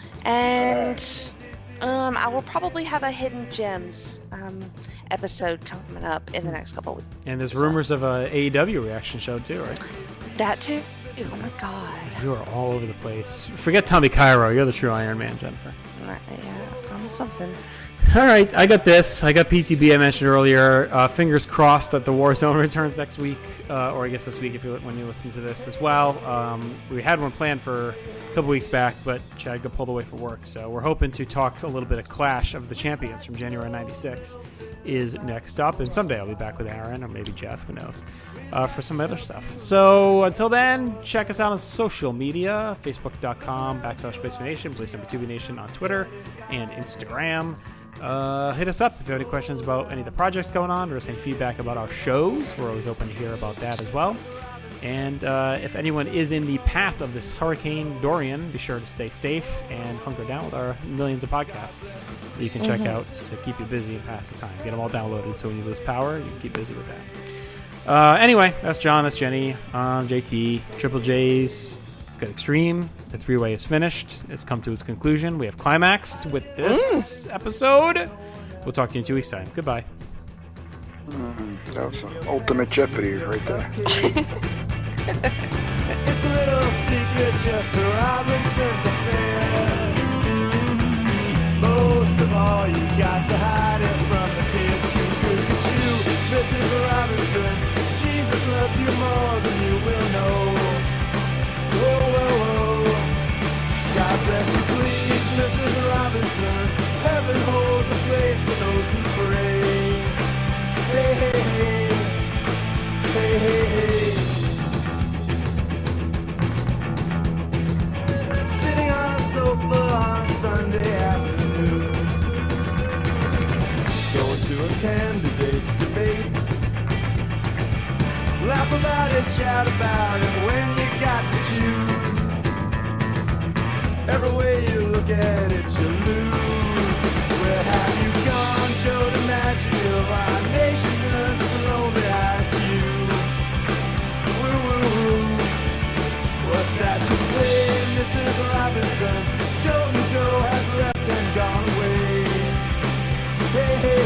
And I will probably have a Hidden Gems episode coming up in the next couple of weeks. And there's rumors of a AEW reaction show too, right? That too. Oh my God. You are all over the place. Forget Tommy Cairo. You're the true Iron Man, Jennifer. Yeah, I'm something. All right, I got this. I got PTB I mentioned earlier. Fingers crossed that the Warzone returns next week, or I guess this week when you listen to this as well. We had one planned for a couple weeks back, but Chad got pulled away for work. So we're hoping to talk a little bit of Clash of the Champions from January '96 is next up. And someday I'll be back with Aaron, or maybe Jeff, who knows, for some other stuff. So until then, check us out on social media, facebook.com/BasementNation, Place2BNation on Twitter and Instagram. Hit us up if you have any questions about any of the projects going on or any feedback about our shows. We're always open to hear about that as well. And if anyone is in the path of this Hurricane Dorian, be sure to stay safe and hunker down with our millions of podcasts that you can check out to keep you busy and pass the time. Get them all downloaded so when you lose power, you can keep busy with that. Anyway, that's John, that's Jenny, JT, Triple J's, Good Extreme. The 3-way is finished. It's come to its conclusion. We have climaxed with this episode. We'll talk to you in 2 weeks' time. Goodbye. That was an Ultimate Jeopardy right there. It's a little secret just for Robinson's affair. Most of all, you got to hide it from the kids. Could you, Mrs. Robinson? Jesus loves you more than you will know. Whoa, whoa, whoa. God bless you, please, Mrs. Robinson. Heaven holds a place for those who pray. Hey, hey, hey. Hey, hey, hey. Sitting on a sofa on a Sunday afternoon, going to a candidate's debate. Laugh about it, shout about it when you got to choose. Every way you look at it, you lose. Where have you gone? Show the magic of our nation turns its lonely eyes to you. Woo, woo, woo. What's that you say, Mrs. Robinson? Joe and Joe has left and gone away. Hey, hey.